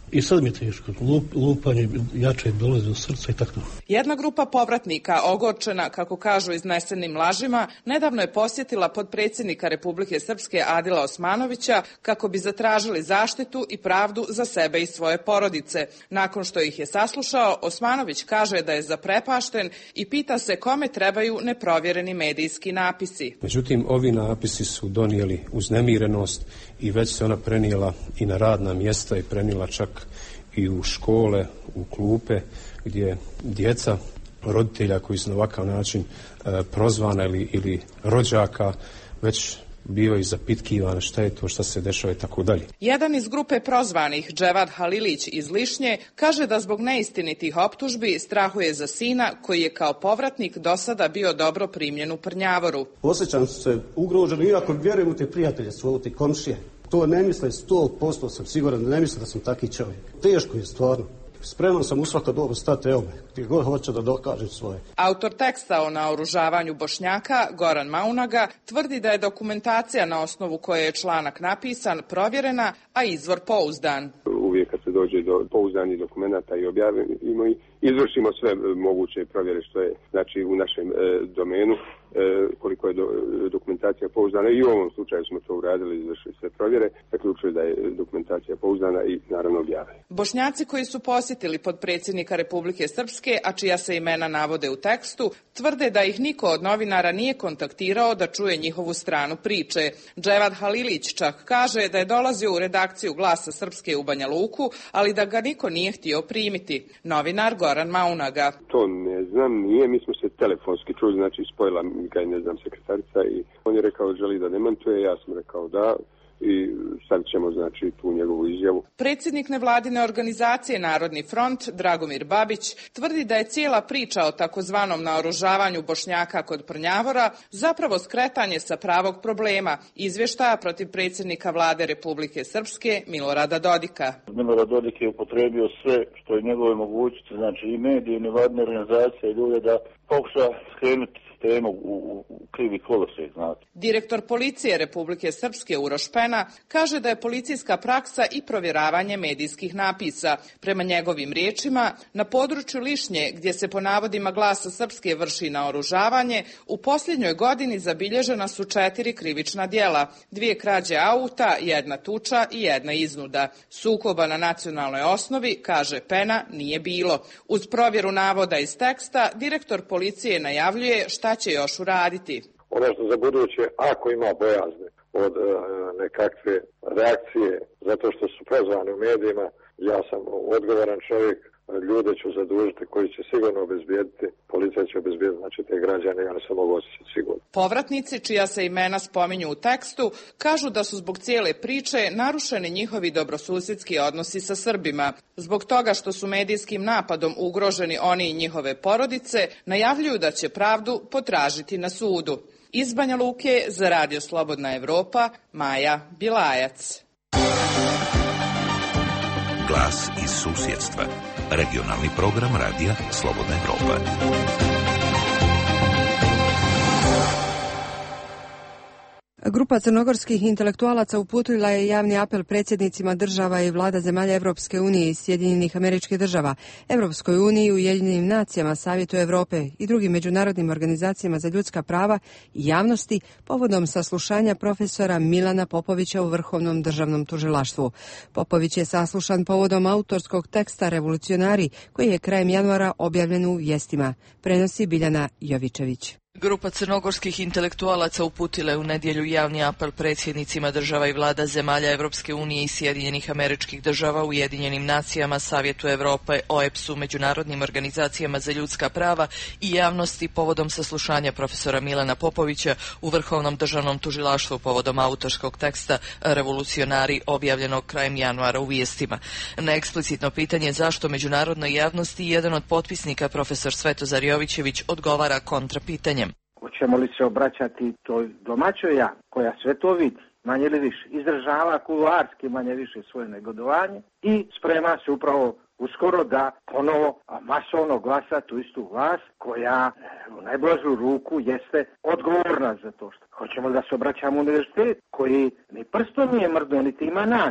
I sad mi je teško, Lup, lupanje jače dolazi do srca i tako. Jedna grupa povratnika, ogorčena, kako kažu iznesenim lažima, nedavno je posjetila podpredsjednika Republike Srpske Adila Osmanovića kako bi zatražili zaštitu i pravdu za sebe i svoje porodice. Nakon što ih je saslušao, Osmanović kaže da je zaprepašten i pita se kome trebaju neprovjereni medijski napisi. Međutim, ovi napisi su donijeli uznemirenost i već se ona prenijela i na radna mjesta i prenijela čak i u škole, u klupe, gdje djeca roditelja koji su na ovakav način e, prozvana ili, ili rođaka već bivaju zapitkivane šta je to, šta se dešava i tako dalje. Jedan iz grupe prozvanih, Dževad Halilić iz Lišnje, kaže da zbog neistinitih optužbi strahuje za sina koji je kao povratnik do sada bio dobro primljen u Prnjavoru. Osjećam se ugroženo, iako vjerujem u te prijatelje, svoje te komšije. To ne misle, sto posto sam siguran da ne misle da sam taki čovjek. Teško je stvarno. Spreman sam u svaka dobu stati, evo me, gdje god hoće da dokažem svoje. Autor teksta o naoružavanju Bošnjaka, Goran Maunaga, tvrdi da je dokumentacija na osnovu koje je članak napisan provjerena, a izvor pouzdan. Uvijek kad se dođe do pouzdanih dokumenata i objavimo i izvršimo sve moguće provjere što je znači u našem e, domenu, e, koliko je do, dokumentacija pouzdana i u ovom slučaju smo to uradili, izvršili sve provjere, zaključili da je dokumentacija pouzdana i naravno objavili. Bošnjaci koji su posjetili podpredsjednika Republike Srpske, a čija se imena navode u tekstu, tvrde da ih niko od novinara nije kontaktirao da čuje njihovu stranu priče. Dževad Halilić čak kaže da je dolazio u redakciju Glasa Srpske u Banja Luku, ali da ga niko nije htio primiti. Novinar Goran Maunaga. To ne znam, nije, mi smo se telefonski čuli, znači spojila mi ga, ne znam, sekretarica i on je rekao želi da demantuje, ja sam rekao da i stavit ćemo znači tu njegovu izjavu. Predsjednik nevladine organizacije Narodni front, Dragomir Babić, tvrdi da je cijela priča o takozvanom naoružavanju Bošnjaka kod Prnjavora zapravo skretanje sa pravog problema, izvještaja protiv predsjednika vlade Republike Srpske Milorada Dodika. Milorad Dodik je upotrebio sve što je njegove mogućnosti, znači i medije, i nevladine organizacije, i ljude da pokuša skrenuti temu u, u, u krivi kolosijek, znate. Direktor policije Republike Srpske Uroš Pena kaže da je policijska praksa i provjeravanje medijskih napisa. Prema njegovim riječima, na području Lišnje, gdje se po navodima Glasa Srpske vrši naoružavanje, u posljednjoj godini zabilježena su četiri krivična djela, dvije krađe auta, jedna tuča i jedna iznuda. Sukoba na nacionalnoj osnovi, kaže Pena, nije bilo. Uz provjeru navoda iz teksta, direktor policije najavljuje šta će još uraditi. Ono što za buduće, ako ima bojazne od e, nekakve reakcije, zato što su prozvani u medijima, ja sam odgovoran čovjek, ljude ću zadužiti koji će sigurno obezbijediti, policija će obezbijediti, znači te građane i oni se mogu osjećati sigurno. Povratnici, čija se imena spominju u tekstu, kažu da su zbog cijele priče narušeni njihovi dobrosusjedski odnosi sa Srbima. Zbog toga što su medijskim napadom ugroženi oni i njihove porodice, najavljuju da će pravdu potražiti na sudu. Iz Banja Luke za Radio Slobodna Evropa, Maja Bilajac. Glas iz susjedstva. Regionalni program Radija Slobodna Evropa. Grupa crnogorskih intelektualaca uputila je javni apel predsjednicima država i vlada zemalja Evropske unije i Sjedinjenih Američkih Država, Evropskoj uniji, Ujedinjenim nacijama, Savjetu Evrope i drugim međunarodnim organizacijama za ljudska prava i javnosti povodom saslušanja profesora Milana Popovića u Vrhovnom državnom tužilaštvu. Popović je saslušan povodom autorskog teksta Revolucionari, koji je krajem januara objavljen u Vijestima. Prenosi Biljana Jovičević. Grupa crnogorskih intelektualaca uputila je u nedjelju javni apel predsjednicima država i vlada zemalja Evropske unije i Sjedinjenih Američkih Država, Ujedinjenim nacijama, Savjetu Evrope, O E B S-u, međunarodnim organizacijama za ljudska prava i javnosti povodom saslušanja profesora Milana Popovića u Vrhovnom državnom tužilaštvu povodom autorskog teksta Revolucionari objavljenog krajem januara u Vijestima. Na eksplicitno pitanje zašto međunarodnoj javnosti jedan od potpisnika, profesor Svetozar Jovićević, odgovara kontrapitanjem. Hoćemo li se obraćati toj domaćoj ja, koja sve to vidi, manje ili više, izražava kuloarski manje više svoje negodovanje i sprema se upravo uskoro da ponovo masovno glasa tu istu vlast koja u najblažu ruku jeste odgovorna za to što. Hoćemo da se obraćamo univerzitet koji ni prstom nije mrdno, niti ima namjeru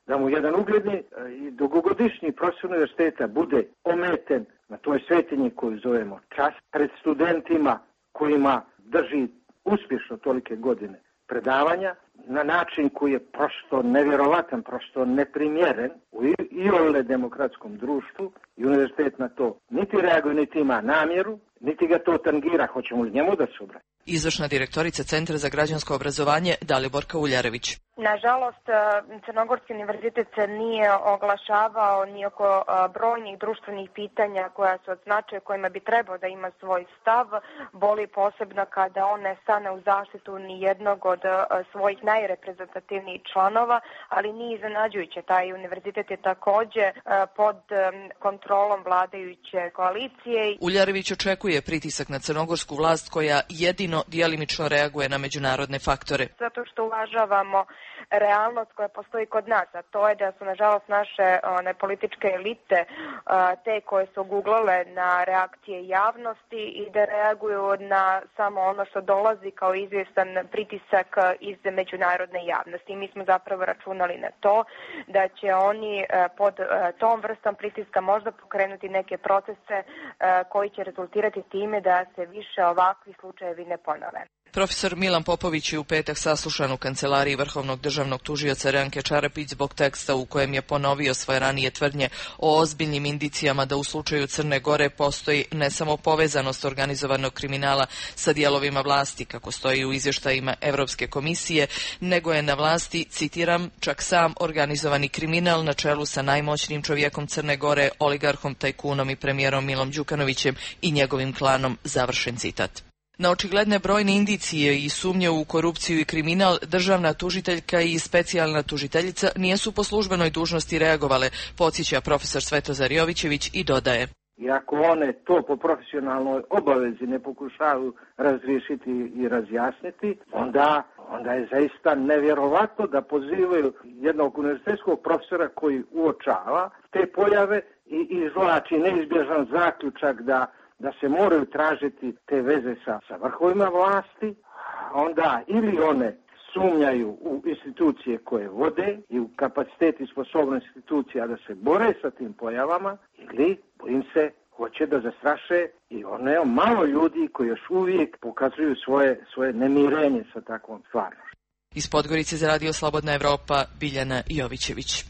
da mu jedan ugledni i dugogodišnji profesor univerziteta bude ometen na toj svetinji koju zovemo čast pred studentima kojima drži uspješno tolike godine predavanja na način koji je prosto nevjerovatan, prosto neprimjeren u iole demokratskom društvu i univerzitet na to niti reaguje, niti ima namjeru, niti ga to tangira, hoćemo li njemu da se obrati. Izvršna direktorica Centra za građansko obrazovanje Daliborka Uljarević. Nažalost, Crnogorski univerzitet se nije oglašavao ni oko brojnih društvenih pitanja koja su od značaja, kojima bi trebao da ima svoj stav, boli posebno kada on ne stane u zaštitu ni jednog od svojih najreprezentativnijih članova, ali nije iznenađujuće. Taj univerzitet je također pod kontrolom vladajuće koalicije. Uljarević očekuje pritisak na crnogorsku vlast koja jedino djelimično reaguje na međunarodne faktore. Zato što uvažavamo realnost koja postoji kod nas, a to je da su nažalost naše one, političke elite a, te koje su guglale na reakcije javnosti i da reaguju na samo ono što dolazi kao izvjestan pritisak iz međunarodne javnosti. I mi smo zapravo računali na to da će oni a, pod a, tom vrstom pritiska možda pokrenuti neke procese a, koji će rezultirati time da se više ovakvi slučajevi ne ponove. Profesor Milan Popović je u petak saslušan u kancelariji Vrhovnog državnog tužioca Ranke Čarapić zbog teksta u kojem je ponovio svoje ranije tvrdnje o ozbiljnim indicijama da u slučaju Crne Gore postoji ne samo povezanost organizovanog kriminala sa dijelovima vlasti, kako stoji u izvještajima Evropske komisije, nego je na vlasti, citiram, čak sam organizovani kriminal na čelu sa najmoćnijim čovjekom Crne Gore, oligarhom, tajkunom i premijerom Milom Đukanovićem i njegovim klanom, završen citat. Na očigledne brojne indicije i sumnje u korupciju i kriminal, državna tužiteljka i specijalna tužiteljica nijesu po službenoj dužnosti reagovale, podsjeća profesor Svetozar Jovićević i dodaje. I ako one to po profesionalnoj obavezi ne pokušavaju razriješiti i razjasniti, onda, onda je zaista nevjerovatno da pozivaju jednog univerzitetskog profesora koji uočava te pojave i izvlači neizbježan zaključak da da se moraju tražiti te veze sa, sa vrhovima vlasti, onda ili one sumnjaju u institucije koje vode i u kapacitet i sposobnost institucija da se bore sa tim pojavama, ili, bojim se, hoće da zastraše i one malo ljudi koji još uvijek pokazuju svoje, svoje nemirenje sa takvom stvarnošću. Iz Podgorice za Radio Slobodna Evropa, Biljana Jovićević.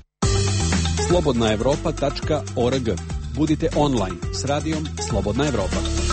slobodna evropa tačka org. Budite online s radijom Slobodna Evropa.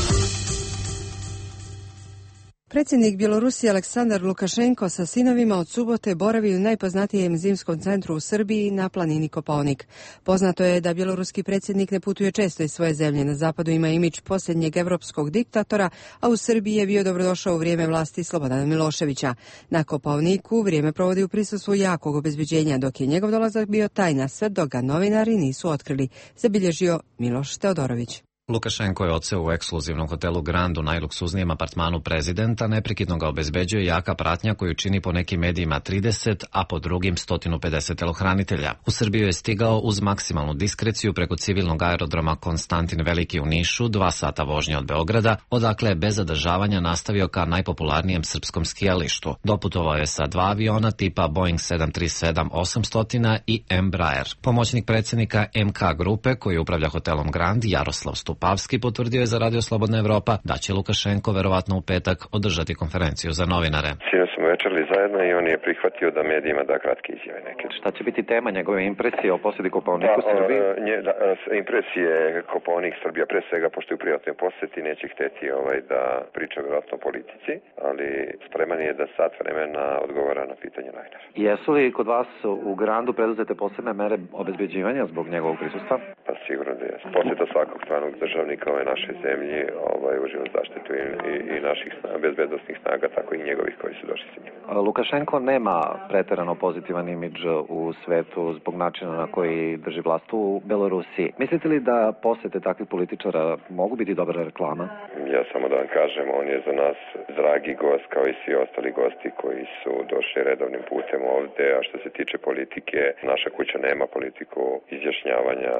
Predsjednik Bjelorusije Aleksandar Lukašenko sa sinovima od subote boravi u najpoznatijem zimskom centru u Srbiji na planini Kopaonik. Poznato je da bjeloruski predsjednik ne putuje često iz svoje zemlje. Na zapadu ima imidž posljednjeg evropskog diktatora, a u Srbiji je bio dobrodošao u vrijeme vlasti Slobodana Miloševića. Na Kopaoniku vrijeme provodi u prisustvu jakog obezbeđenja, dok je njegov dolazak bio tajna sve dok ga novinari nisu otkrili, zabilježio Miloš Teodorović. Lukašenko je odseo u ekskluzivnom hotelu Grand u najluksuznijem apartmanu prezidenta, neprekidno ga obezbeđuje jaka pratnja koju čini po nekim medijima trideset, a po drugim sto pedeset telohranitelja. U Srbiju je stigao uz maksimalnu diskreciju preko civilnog aerodroma Konstantin Veliki u Nišu, dva sata vožnje od Beograda, odakle je bez zadržavanja nastavio ka najpopularnijem srpskom skijalištu. Doputovao je sa dva aviona tipa Boeing sedam tri sedam osamsto i Embraer. Pomoćnik predsjednika M K grupe koji upravlja hotelom Grand, Jaroslav Stup Pavski, potvrdio je za Radio Slobodna Evropa da će Lukašenko verovatno u petak održati konferenciju za novinare. Sinoć smo večerali zajedno i on je prihvatio da medijima da kratke izjave neke. Šta će biti tema njegove impresije o posjeti Kopaoniku da, Srbiji? Nje, da, impresije Kopaonik Srbija pre svega, pošto je u privatnoj posjeti, neće hteti ovaj, da priča verovatno o politici, ali spreman je da sat vremena odgovara na pitanje novinara. Jesu li kod vas u Grandu preduzete posebne mere obezbeđivanja zbog njegovog prisustva? Pa sigurno da je. Posjeta svakog stranog državnika ove naše zemlje ovaj, uživa zaštitu i, i, i naših snaga, bezbednostnih snaga, tako i njegovih koji su došli sa njim. Lukašenko nema preterano pozitivan imidž u svetu zbog načina na koji drži vlast u Belorusiji. Mislite li da posjete takvih političara mogu biti dobra reklama? Ja samo da vam kažem, on je za nas dragi gost kao i svi ostali gosti koji su došli redovnim putem ovde, a što se tiče politike, naša kuća nema politiku izjašnjavanja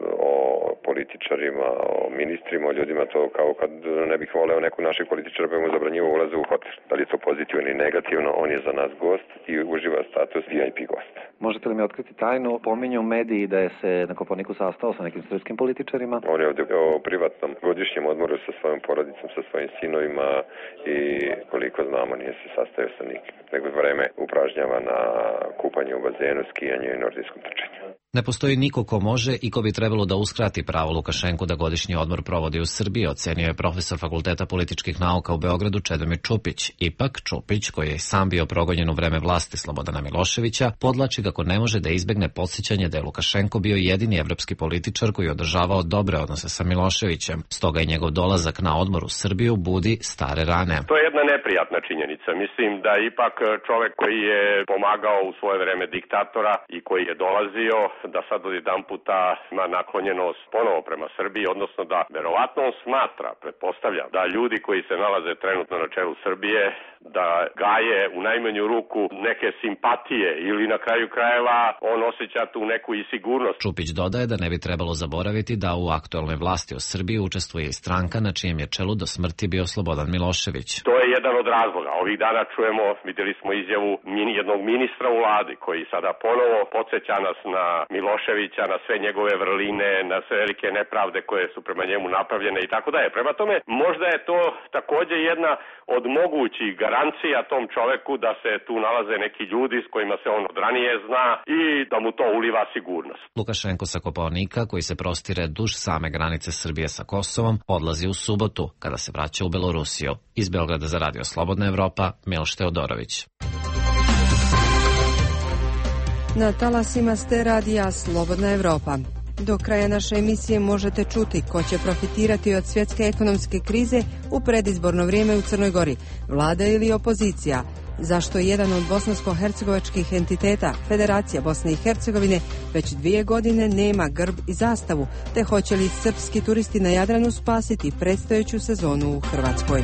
o političarima, o ministrima, o ljudima, to kao kad ne bih voleo nekog našeg političara pa mu zabranjivo ulaze u hotel. Da li je to pozitivno ili negativno, on je za nas gost i uživa status V I P gosta. Možete li mi otkriti tajnu? Pominju mediji da je se na Kopaoniku sastao sa nekim srpskim političarima. On je ovdje o privatnom godišnjem odmoru sa svojom porodicom, sa svojim sinovima i koliko znamo nije se sastajao sa nikim. Nego vreme upražnjava na kupanje u bazenu, skijanju i nordijskom trčanju. Ne postoji niko ko može i ko bi trebalo da uskrati pravo Lukašenku da godišnji odmor provodi u Srbiji, ocenio je profesor Fakulteta političkih nauka u Beogradu Čedomir Čupić. Ipak, Čupić, koji je sam bio progonjen u vreme vlasti Slobodana Miloševića, podlači kako ne može da izbegne podsjećanje da je Lukašenko bio jedini evropski političar koji je održavao dobre odnose sa Miloševićem. Stoga i njegov dolazak na odmor u Srbiju budi stare rane. To je jedna neprijatna činjenica. Mislim da ipak čovek koji je pomagao u svoje vreme diktatora i koji je dolazio, da sad od jedan puta ima naklonjenost ponovo prema Srbiji, odnosno da verovatno on smatra, pretpostavlja, da ljudi koji se nalaze trenutno na čelu Srbije, da gaje u najmanju ruku neke simpatije ili na kraju krajeva on osjeća tu neku i sigurnost. Čupić dodaje da ne bi trebalo zaboraviti da u aktuelnoj vlasti u Srbiji učestvuje i stranka na čijem je čelu do smrti bio Slobodan Milošević. To je jedan od razloga. Ovih dana čujemo, vidjeli smo izjavu jednog ministra u vladi koji sada ponovo podsjeća nas na Miloševića, na sve njegove vrline, na sve velike nepravde koje su prema njemu napravljene i tako dalje. Prema tome, možda je to također jedna od mogućih garancija tom čoveku da se tu nalaze neki ljudi s kojima se on od ranije zna i da mu to uliva sigurnost. Lukašenko sa Kopaonika, koji se prostire duž same granice Srbije sa Kosovom, odlazi u subotu kada se vraća u Belorusiju. Iz Beograda za Radio Slobodna Evropa, Miloš Teodorović. Na talasima ste Radija Slobodna Evropa. Do kraja naše emisije možete čuti ko će profitirati od svjetske ekonomske krize u predizborno vrijeme u Crnoj Gori, vlada ili opozicija. Zašto jedan od bosansko-hercegovačkih entiteta, Federacija Bosne i Hercegovine, već dvije godine nema grb i zastavu, te hoće li srpski turisti na Jadranu spasiti predstojeću sezonu u Hrvatskoj.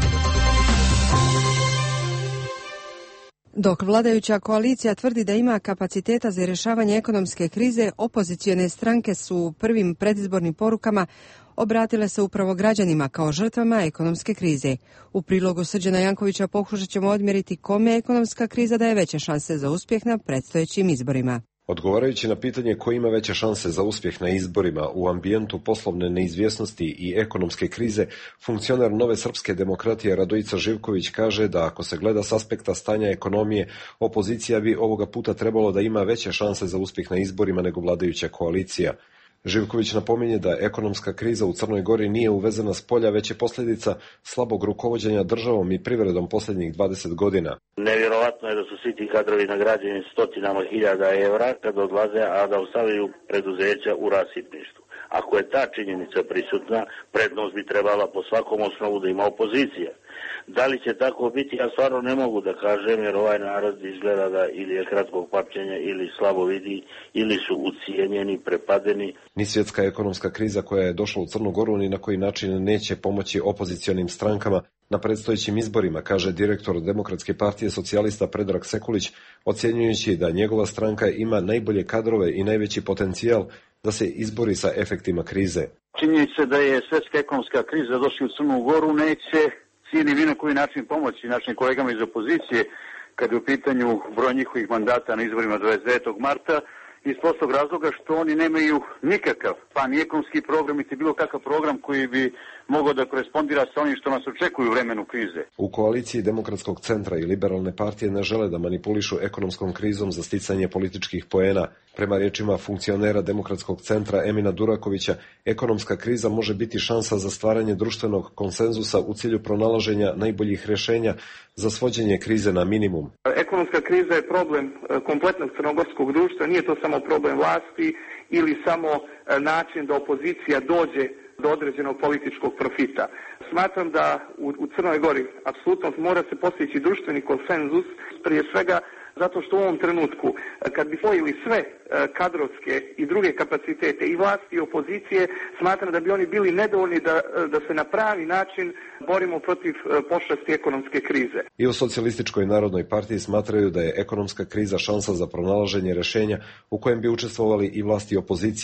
Dok vladajuća koalicija tvrdi da ima kapaciteta za rješavanje ekonomske krize, opozicione stranke su u prvim predizbornim porukama obratile se upravo građanima kao žrtvama ekonomske krize. U prilogu Srđana Jankovića pokušat ćemo odmjeriti kome ekonomska kriza daje veće šanse za uspjeh na predstojećim izborima. Odgovarajući na pitanje ko ima veće šanse za uspjeh na izborima u ambijentu poslovne neizvjesnosti i ekonomske krize, funkcioner Nove srpske demokratije Radojica Živković kaže da ako se gleda s aspekta stanja ekonomije, opozicija bi ovoga puta trebalo da ima veće šanse za uspjeh na izborima nego vladajuća koalicija. Živković napominje da ekonomska kriza u Crnoj Gori nije uvezena s polja, već je posljedica slabog rukovođenja državom i privredom posljednjih dvadeset godina. Nevjerovatno je da su svi ti kadrovi nagrađeni stotinama hiljada evra kad odlaze, a da ostavljaju preduzeća u rasipništvu. Ako je ta činjenica prisutna, prednost bi trebala po svakom osnovu da ima opozicija. Da li će tako biti, ja stvarno ne mogu da kažem, jer ovaj narod izgleda da ili je kratkog pamćenja ili slabo vidi, ili su ucijenjeni, prepadeni. Ni svjetska ekonomska kriza koja je došla u Crnu Goru ni na koji način neće pomoći opozicionim strankama na predstojećim izborima, kaže direktor Demokratske partije socijalista Predrag Sekulić, ocjenjujući da njegova stranka ima najbolje kadrove i najveći potencijal da se izbori sa efektima krize. Činjenica da je svjetska ekonomska kriza došla u Crnu Goru neće cijeni ni na koji način pomoći našim kolegama iz opozicije kad je u pitanju broj njihovih mandata na izborima dvadeset devetog marta, iz prostog razloga što oni nemaju nikakav, pa ni ekonomski program, niti bilo kakav program koji bi mogao da korespondira sa onim što nas očekuje u vremenu krize. U koaliciji Demokratskog centra i Liberalne partije ne žele da manipulišu ekonomskom krizom za sticanje političkih poena. Prema riječima funkcionera Demokratskog centra Emina Durakovića, ekonomska kriza može biti šansa za stvaranje društvenog konsenzusa u cilju pronalaženja najboljih rješenja za svođenje krize na minimum. Ekonomska kriza je problem kompletnog crnogorskog društva, nije to samo problem vlasti ili samo način da opozicija dođe do određenog političkog profita. Smatram da u, u Crnoj Gori apsolutno mora se postići društveni konsenzus, prije svega zato što u ovom trenutku, kad bi spojili sve kadrovske i druge kapacitete i vlasti i opozicije, smatram da bi oni bili nedovoljni da, da se na pravi način borimo protiv pošasti ekonomske krize. I u Socijalističkoj narodnoj partiji smatraju da je ekonomska kriza šansa za pronalaženje rješenja u kojem bi učestvovali i vlasti i opozicija.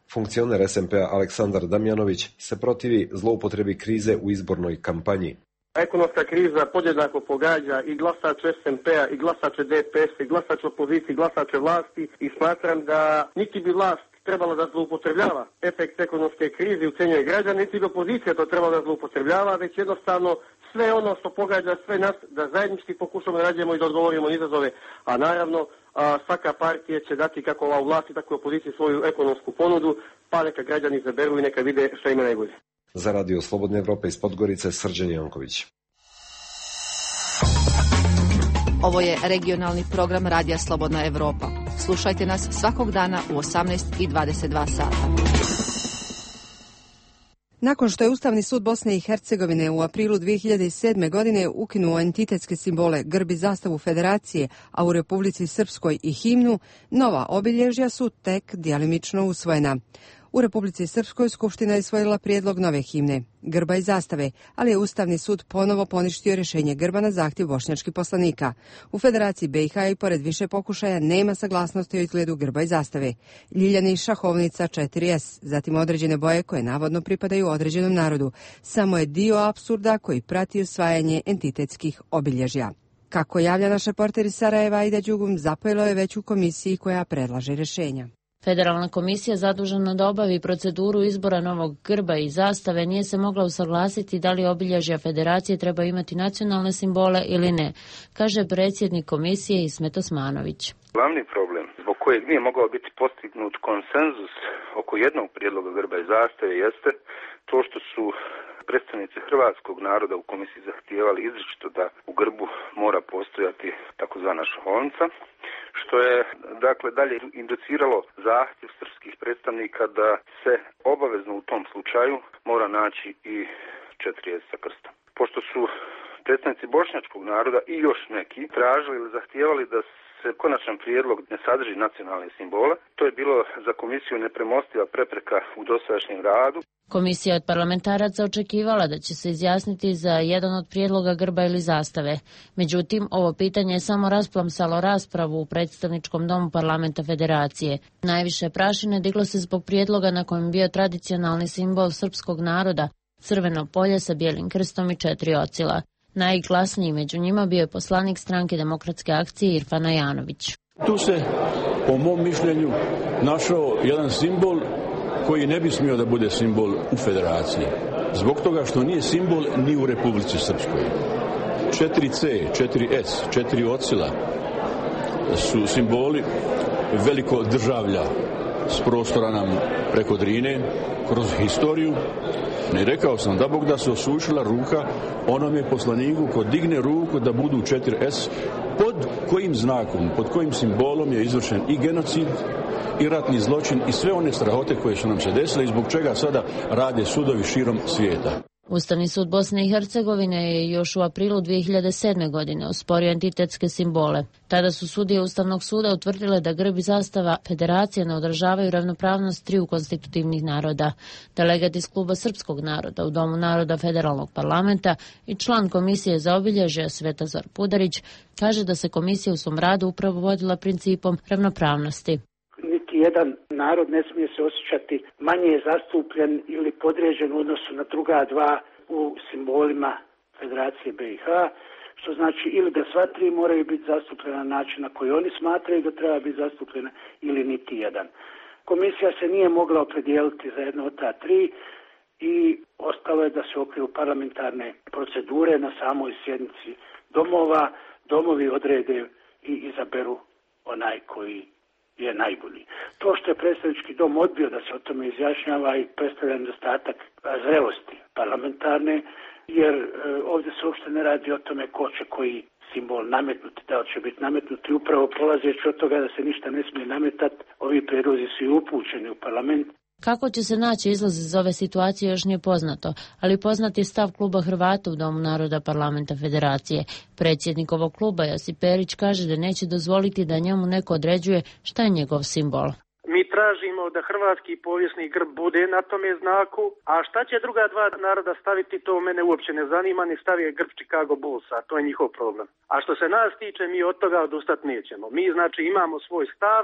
Funkcioner es em pe-a Aleksandar Damjanović se protivi zloupotrebi krize u izbornoj kampanji. Ekonomska kriza podjednako pogađa i glasače es em pe-a, i glasače de pe es, i glasače opozicije, i glasače vlasti i smatram da niti bi vlast trebala da zloupotrebljava efekt ekonomske krize i ucenjuje građane, niti bi opozicija to trebala da zloupotrebljava, već jednostavno sve ono što pogađa sve nas da zajednički pokušamo da nađemo i da odgovorimo na izazove, a naravno a, svaka partija će dati kako ova vlasti, tako i opoziciji svoju ekonomsku ponudu, pa neka građani izaberu i neka vide šta ima najbolje. Za Radio Slobodne Evrope iz Podgorice, Srđan Janković. Ovo je regionalni program Radija Slobodna Evropa. Slušajte nas svakog dana u osamnaest i dvadeset dva sata. Nakon što je Ustavni sud Bosne i Hercegovine u aprilu dve hiljade sedme. godine ukinuo entitetske simbole, grb i zastavu Federacije, a u Republici Srpskoj i himnu, nova obilježja su tek djelimično usvojena. U Republici Srpskoj Skupština je usvojila prijedlog nove himne, grba i zastave, ali je Ustavni sud ponovo poništio rješenje grba na zahtjev bošnjačkih poslanika. U Federaciji be i ha i pored više pokušaja nema saglasnosti o izgledu grba i zastave. Ljiljani šahovnica četiri es, zatim određene boje koje navodno pripadaju određenom narodu, samo je dio apsurda koji prati usvajanje entitetskih obilježja. Kako javlja naš reporter iz Sarajeva, Aida Đugum, zapelo je već u komisiji koja predlaže rješenja. Federalna komisija zadužena da obavi proceduru izbora novog grba i zastave nije se mogla usaglasiti da li obilježja Federacije treba imati nacionalne simbole ili ne, kaže predsjednik komisije Ismet Osmanović. Glavni problem zbog kojeg nije mogao biti postignut konsenzus oko jednog prijedloga grba i zastave jeste to što su predstavnici hrvatskog naroda u komisiji zahtijevali izričito da u grbu mora postojati takozvana šahovnica, što je dakle dalje induciralo zahtjev srpskih predstavnika da se obavezno u tom slučaju mora naći i četiri es sa krstom. Pošto su predstavnici bošnjačkog naroda i još neki tražili ili zahtijevali da se konačan prijedlog ne sadrži nacionalne simbole, to je bilo za komisiju nepremostiva prepreka u dosadašnjem radu. Komisija od parlamentaraca očekivala da će se izjasniti za jedan od prijedloga grba ili zastave. Međutim, ovo pitanje je samo rasplamsalo raspravu u predstavničkom domu parlamenta Federacije. Najviše prašine diglo se zbog prijedloga na kojem bio tradicionalni simbol srpskog naroda, crveno polje sa bijelim krstom i četiri ocila. Najglasniji među njima bio je poslanik stranke Demokratske akcije Irfan Ajanović. Tu se, po mom mišljenju, našao jedan simbol koji ne bi smio da bude simbol u Federaciji. Zbog toga što nije simbol ni u Republici Srpskoj. četiri ce, četiri es, četiri ocila su simboli veliko državlja s prostora nam preko Drine, kroz historiju. I rekao sam da Bog da se osušila ruka onome poslaniku ko digne ruku da budu četiri es, pod kojim znakom, pod kojim simbolom je izvršen i genocid i ratni zločin i sve one strahote koje su nam se desile i zbog čega sada rade sudovi širom svijeta. Ustavni sud Bosne i Hercegovine je još u aprilu dve hiljade sedme. godine osporio entitetske simbole. Tada su sudije Ustavnog suda utvrdile da grb i zastava Federacije ne odražavaju ravnopravnost triju konstitutivnih naroda. Delegat iz kluba Srpskog naroda u Domu naroda Federalnog parlamenta i član Komisije za obilježja Svetozar Pudarić kaže da se komisija u svom radu upravo vodila principom ravnopravnosti. Niti jedan narod ne smije se osjećati manje zastupljen ili podređen u odnosu na druga dva u simbolima Federacije be i ha, što znači ili da sva tri moraju biti zastupljena na način na koji oni smatraju da treba biti zastupljena ili niti jedan. Komisija se nije mogla opredijeliti za jedno od ta tri i ostalo je da se u okviru parlamentarne procedure na samoj sjednici domova domovi odrede i izaberu onaj koji je najbolji. To što je predstavnički dom odbio da se o tome izjašnjava i predstavlja nedostatak zrelosti parlamentarne, jer e, ovdje se uopšte ne radi o tome ko će koji simbol nametnuti, da li će biti nametnuti. Upravo polazeći od toga da se ništa ne smije nametati, ovi prijedlozi su i upućeni u parlament. Kako će se naći izlaz iz ove situacije još nije poznato, ali poznat je stav kluba Hrvata u Domu naroda parlamenta Federacije. Predsjednik ovog kluba Josip Perić kaže da neće dozvoliti da njemu neko određuje šta je njegov simbol. Mi tražimo da hrvatski povijesni grb bude na tome znaku, a šta će druga dva naroda staviti, to mene uopće ne zanima, ni stavi grb Chicago Bullsa, to je njihov problem. A što se nas tiče, mi od toga odustati nećemo. Mi znači imamo svoj stav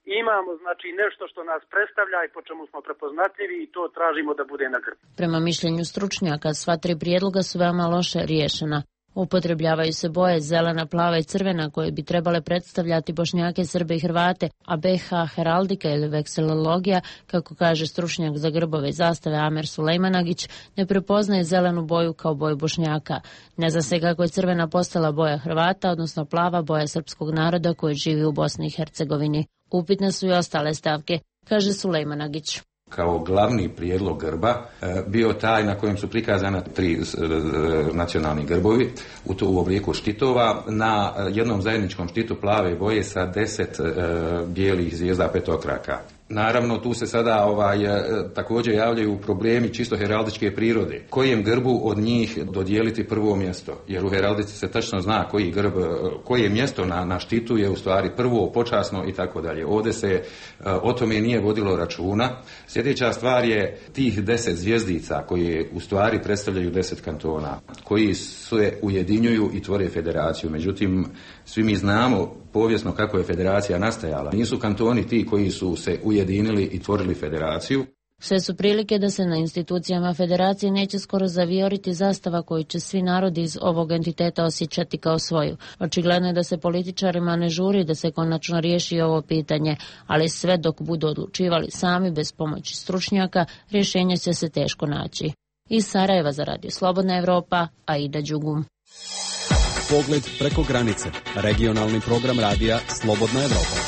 imamo znači nešto što nas predstavlja i po čemu smo prepoznatljivi i to tražimo da bude na grbu. Prema mišljenju stručnjaka, sva tri prijedloga su veoma loše riješena. Upotrebljavaju se boje zelena, plava i crvena koje bi trebale predstavljati Bošnjake, Srbe i Hrvate, a be ha heraldika ili vekselologija, kako kaže stručnjak za grbove i zastave Amer Sulejmanagić, ne prepoznaje zelenu boju kao boju Bošnjaka. Ne zna se kako je crvena postala boja Hrvata, odnosno plava boja srpskog naroda koji živi u Bosni i Hercegovini. Upitne su i ostale stavke, kaže Sulejmanagić. Kao glavni prijedlog grba bio taj na kojem su prikazana tri nacionalni grbovi u, to, u obliku štitova na jednom zajedničkom štitu plave boje sa deset bijelih zvijezda petokraka. Naravno, tu se sada ovaj, također javljaju problemi čisto heraldičke prirode. Kojem grbu od njih dodijeliti prvo mjesto? Jer u heraldici se tačno zna koji grb, koje mjesto na, na štitu je u stvari prvo, počasno i tako dalje. Ovdje se o tome nije vodilo računa. Sljedeća stvar je tih deset zvjezdica koje u stvari predstavljaju deset kantona, koji se ujedinjuju i tvore federaciju. Međutim, svi mi znamo povijesno kako je federacija nastajala. Nisu kantoni ti koji su se ujedinili i tvorili federaciju. Sve su prilike da se na institucijama federacije neće skoro zavioriti zastava koju će svi narodi iz ovog entiteta osjećati kao svoju. Očigledno je da se političarima ne žuri da se konačno riješi ovo pitanje, ali sve dok budu odlučivali sami bez pomoći stručnjaka, rješenje će se teško naći. Iz Sarajeva za Radio Slobodna Evropa, Aida Đugum. Pogled preko granice. Regionalni program radija Slobodna Evropa.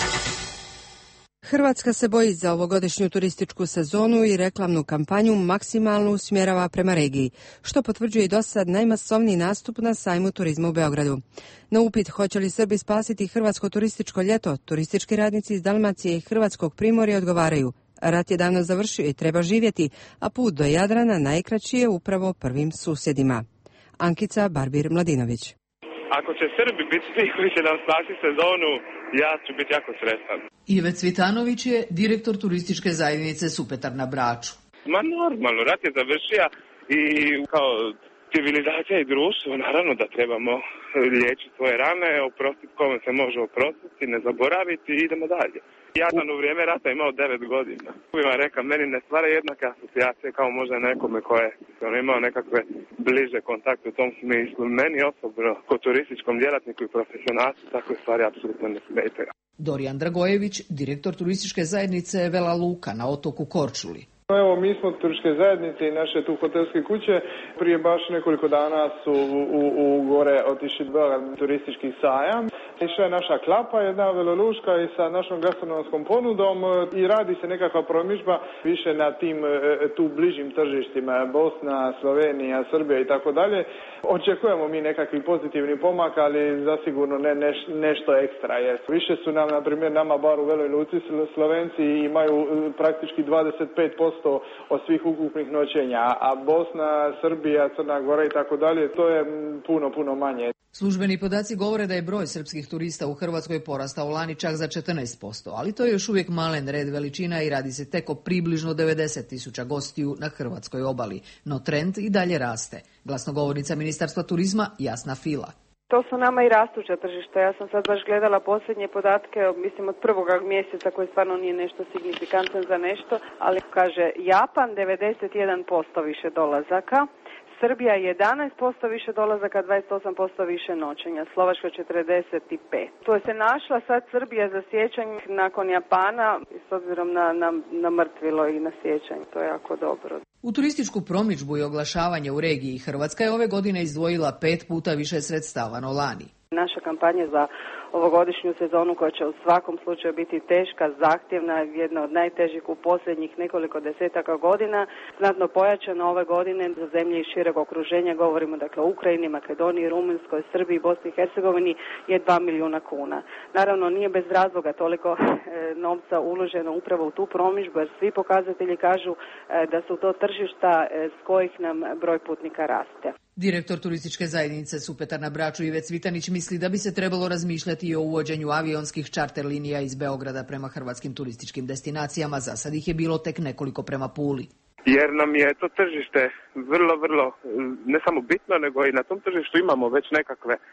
Hrvatska se boji za ovogodišnju turističku sezonu i reklamnu kampanju maksimalno usmjerava prema regiji, što potvrđuje i dosad najmasovniji nastup na sajmu turizma u Beogradu. Na upit hoće li Srbi spasiti hrvatsko turističko ljeto, turistički radnici iz Dalmacije i Hrvatskog primorja odgovaraju: rat je davno završio i treba živjeti, a put do Jadrana najkraći je upravo prvim susjedima. Ankica Barbir Mladinović. Ako će Srbi biti ti koji će nam spasiti sezonu, ja ću biti jako sretan. Ive Cvitanović je direktor turističke zajednice Supetar na Braču. Ma normalno, rat je završio i kao civilizacija i društvo, naravno da trebamo liječiti svoje rane, oprostiti kome se može oprostiti, ne zaboraviti i idemo dalje. Ja sam u vrijeme rata imao devet godina. Uvijek vam rekao, meni ne stvara jednake asocijacije kao možda nekome koje je imao nekakve bliže kontakte u tom smislu. Meni osobno, kao turističkom djelatniku i profesionalcu, takve stvari apsolutno ne smetaju. Dorijan Dragojević, direktor turističke zajednice Vela Luka na otoku Korčuli. Evo, mi smo turističke zajednice i naše tu hotelske kuće prije baš nekoliko dana su u, u, u gore otišli turistički sajam. Išla je naša klapa, jedna veloluška i sa našom gastronomskom ponudom i radi se nekakva promidžba više na tim tu bližim tržištima, Bosna, Slovenija, Srbija i tako dalje. Očekujemo mi nekakvi pozitivni pomak, ali zasigurno ne neš, nešto ekstra. Jer više su nam, na primjer, nama bar u Veloj Luci Slovenci imaju praktički dvadeset pet posto od svih ukupnih noćenja, a Bosna, Srbija, Crna Gora i tako dalje, to je puno, puno manje. Službeni podaci govore da je broj srpskih turista u Hrvatskoj porastao lani čak za četrnaest posto, ali to je još uvijek malen red veličina i radi se tek o približno devedeset tisuća gostiju na hrvatskoj obali, no trend i dalje raste. Glasnogovornica Ministarstva turizma Jasna Fila. To su nama i rastuća tržišta. Ja sam sad baš gledala posljednje podatke, mislim od prvoga mjeseca koji stvarno nije nešto signifikantan za nešto, ali kaže Japan devedeset jedan posto više dolazaka, Srbija jedanaest posto više dolazaka, dvadeset osam posto više noćenja, Slovačka četrdeset pet. Tu je se našla sad Srbija za siječanj nakon Japana, s obzirom na, na, na mrtvilo i na siječanj, to je jako dobro. U turističku promidžbu i oglašavanje u regiji Hrvatska je ove godine izdvojila pet puta više sredstava no lani. Naša kampanja za ovogodišnju sezonu koja će u svakom slučaju biti teška, zahtjevna, jedna od najtežih u posljednjih nekoliko desetaka godina, znatno pojačana ove godine za zemlje iz šireg okruženja, govorimo dakle o Ukrajini, Makedoniji, Rumunjskoj, Srbiji, Bosni i Hercegovini, je dva milijuna kuna. Naravno nije bez razloga toliko e, novca uloženo upravo u tu promidžbu, jer svi pokazatelji kažu e, da su to tržišta e, s kojih nam broj putnika raste. Direktor turističke zajednice Supetar na Braču Ive Cvitanić misli da bi se trebalo razmišljati i o uvođenju avionskih čarter linija iz Beograda prema hrvatskim turističkim destinacijama. Za sad ih je bilo tek nekoliko prema Puli. Jer nam je to tržište vrlo, vrlo, ne samo bitno, nego i na tom tržištu imamo već nekakve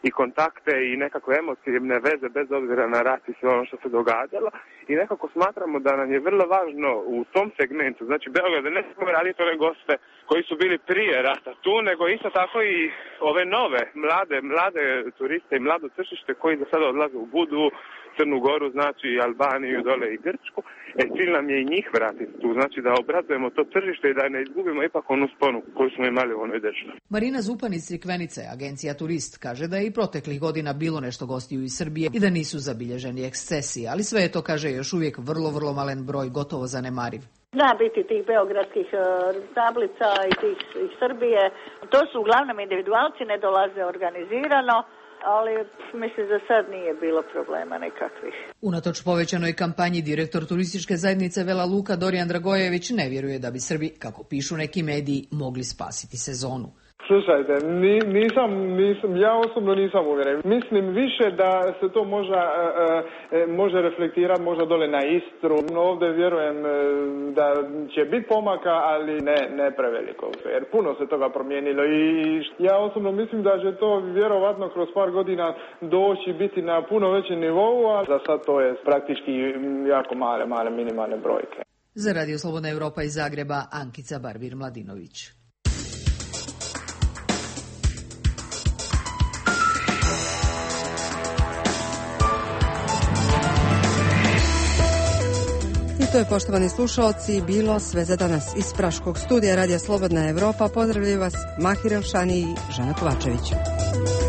i kontakte i nekakve emotivne veze bez obzira na rat i sve ono što se događalo. I nekako smatramo da nam je vrlo važno u tom segmentu, znači Beograd ne samo raditi ove goste koji su bili prije rata tu, nego isto tako i ove nove, mlade, mlade turiste i mlado tržište koji za sada odlaze u Budu, Crnu Goru, znači i Albaniju, dole i Grčku. E, cilj nam je i njih vratiti tu, znači da obrazujemo to tržište i da ne izgubimo ipak onu sponu koju smo imali u onoj državi. Marina Zupan iz Crikvenice, agencija Turist, kaže da je i proteklih godina bilo nešto gostiju iz Srbije i da nisu zabilježeni ekscesi, ali sve je to, kaže, još uvijek vrlo, vrlo malen broj, gotovo zanemariv. Zna biti tih beogradskih uh, tablica i tih iz Srbije. To su uglavnom individualci, ne dolaze organizirano, ali mislim za sad nije bilo problema nekakvih. Unatoč povećanoj kampanji, direktor turističke zajednice Vela Luka Dorijan Dragojević ne vjeruje da bi Srbi, kako pišu neki mediji, mogli spasiti sezonu. Slušajte, ni, nisam, nisam, ja osobno nisam uvjeren. Mislim više da se to možda, e, e, može reflektirati možda dole na Istru. No, ovdje vjerujem e, da će biti pomaka, ali ne, ne preveliko. Jer puno se toga promijenilo i ja osobno mislim da će to vjerovatno kroz par godina doći biti na puno većem nivou, a za sad to je praktički jako male, male minimalne brojke. Za Radio Slobodna Evropa iz Zagreba, Ankica Barbir-Mladinović. To je, poštovani slušalci, bilo sve za danas iz Praškog studija Radija Slobodna Evropa. Pozdravljaju vas Mahir Elšani i Žana Kovačević.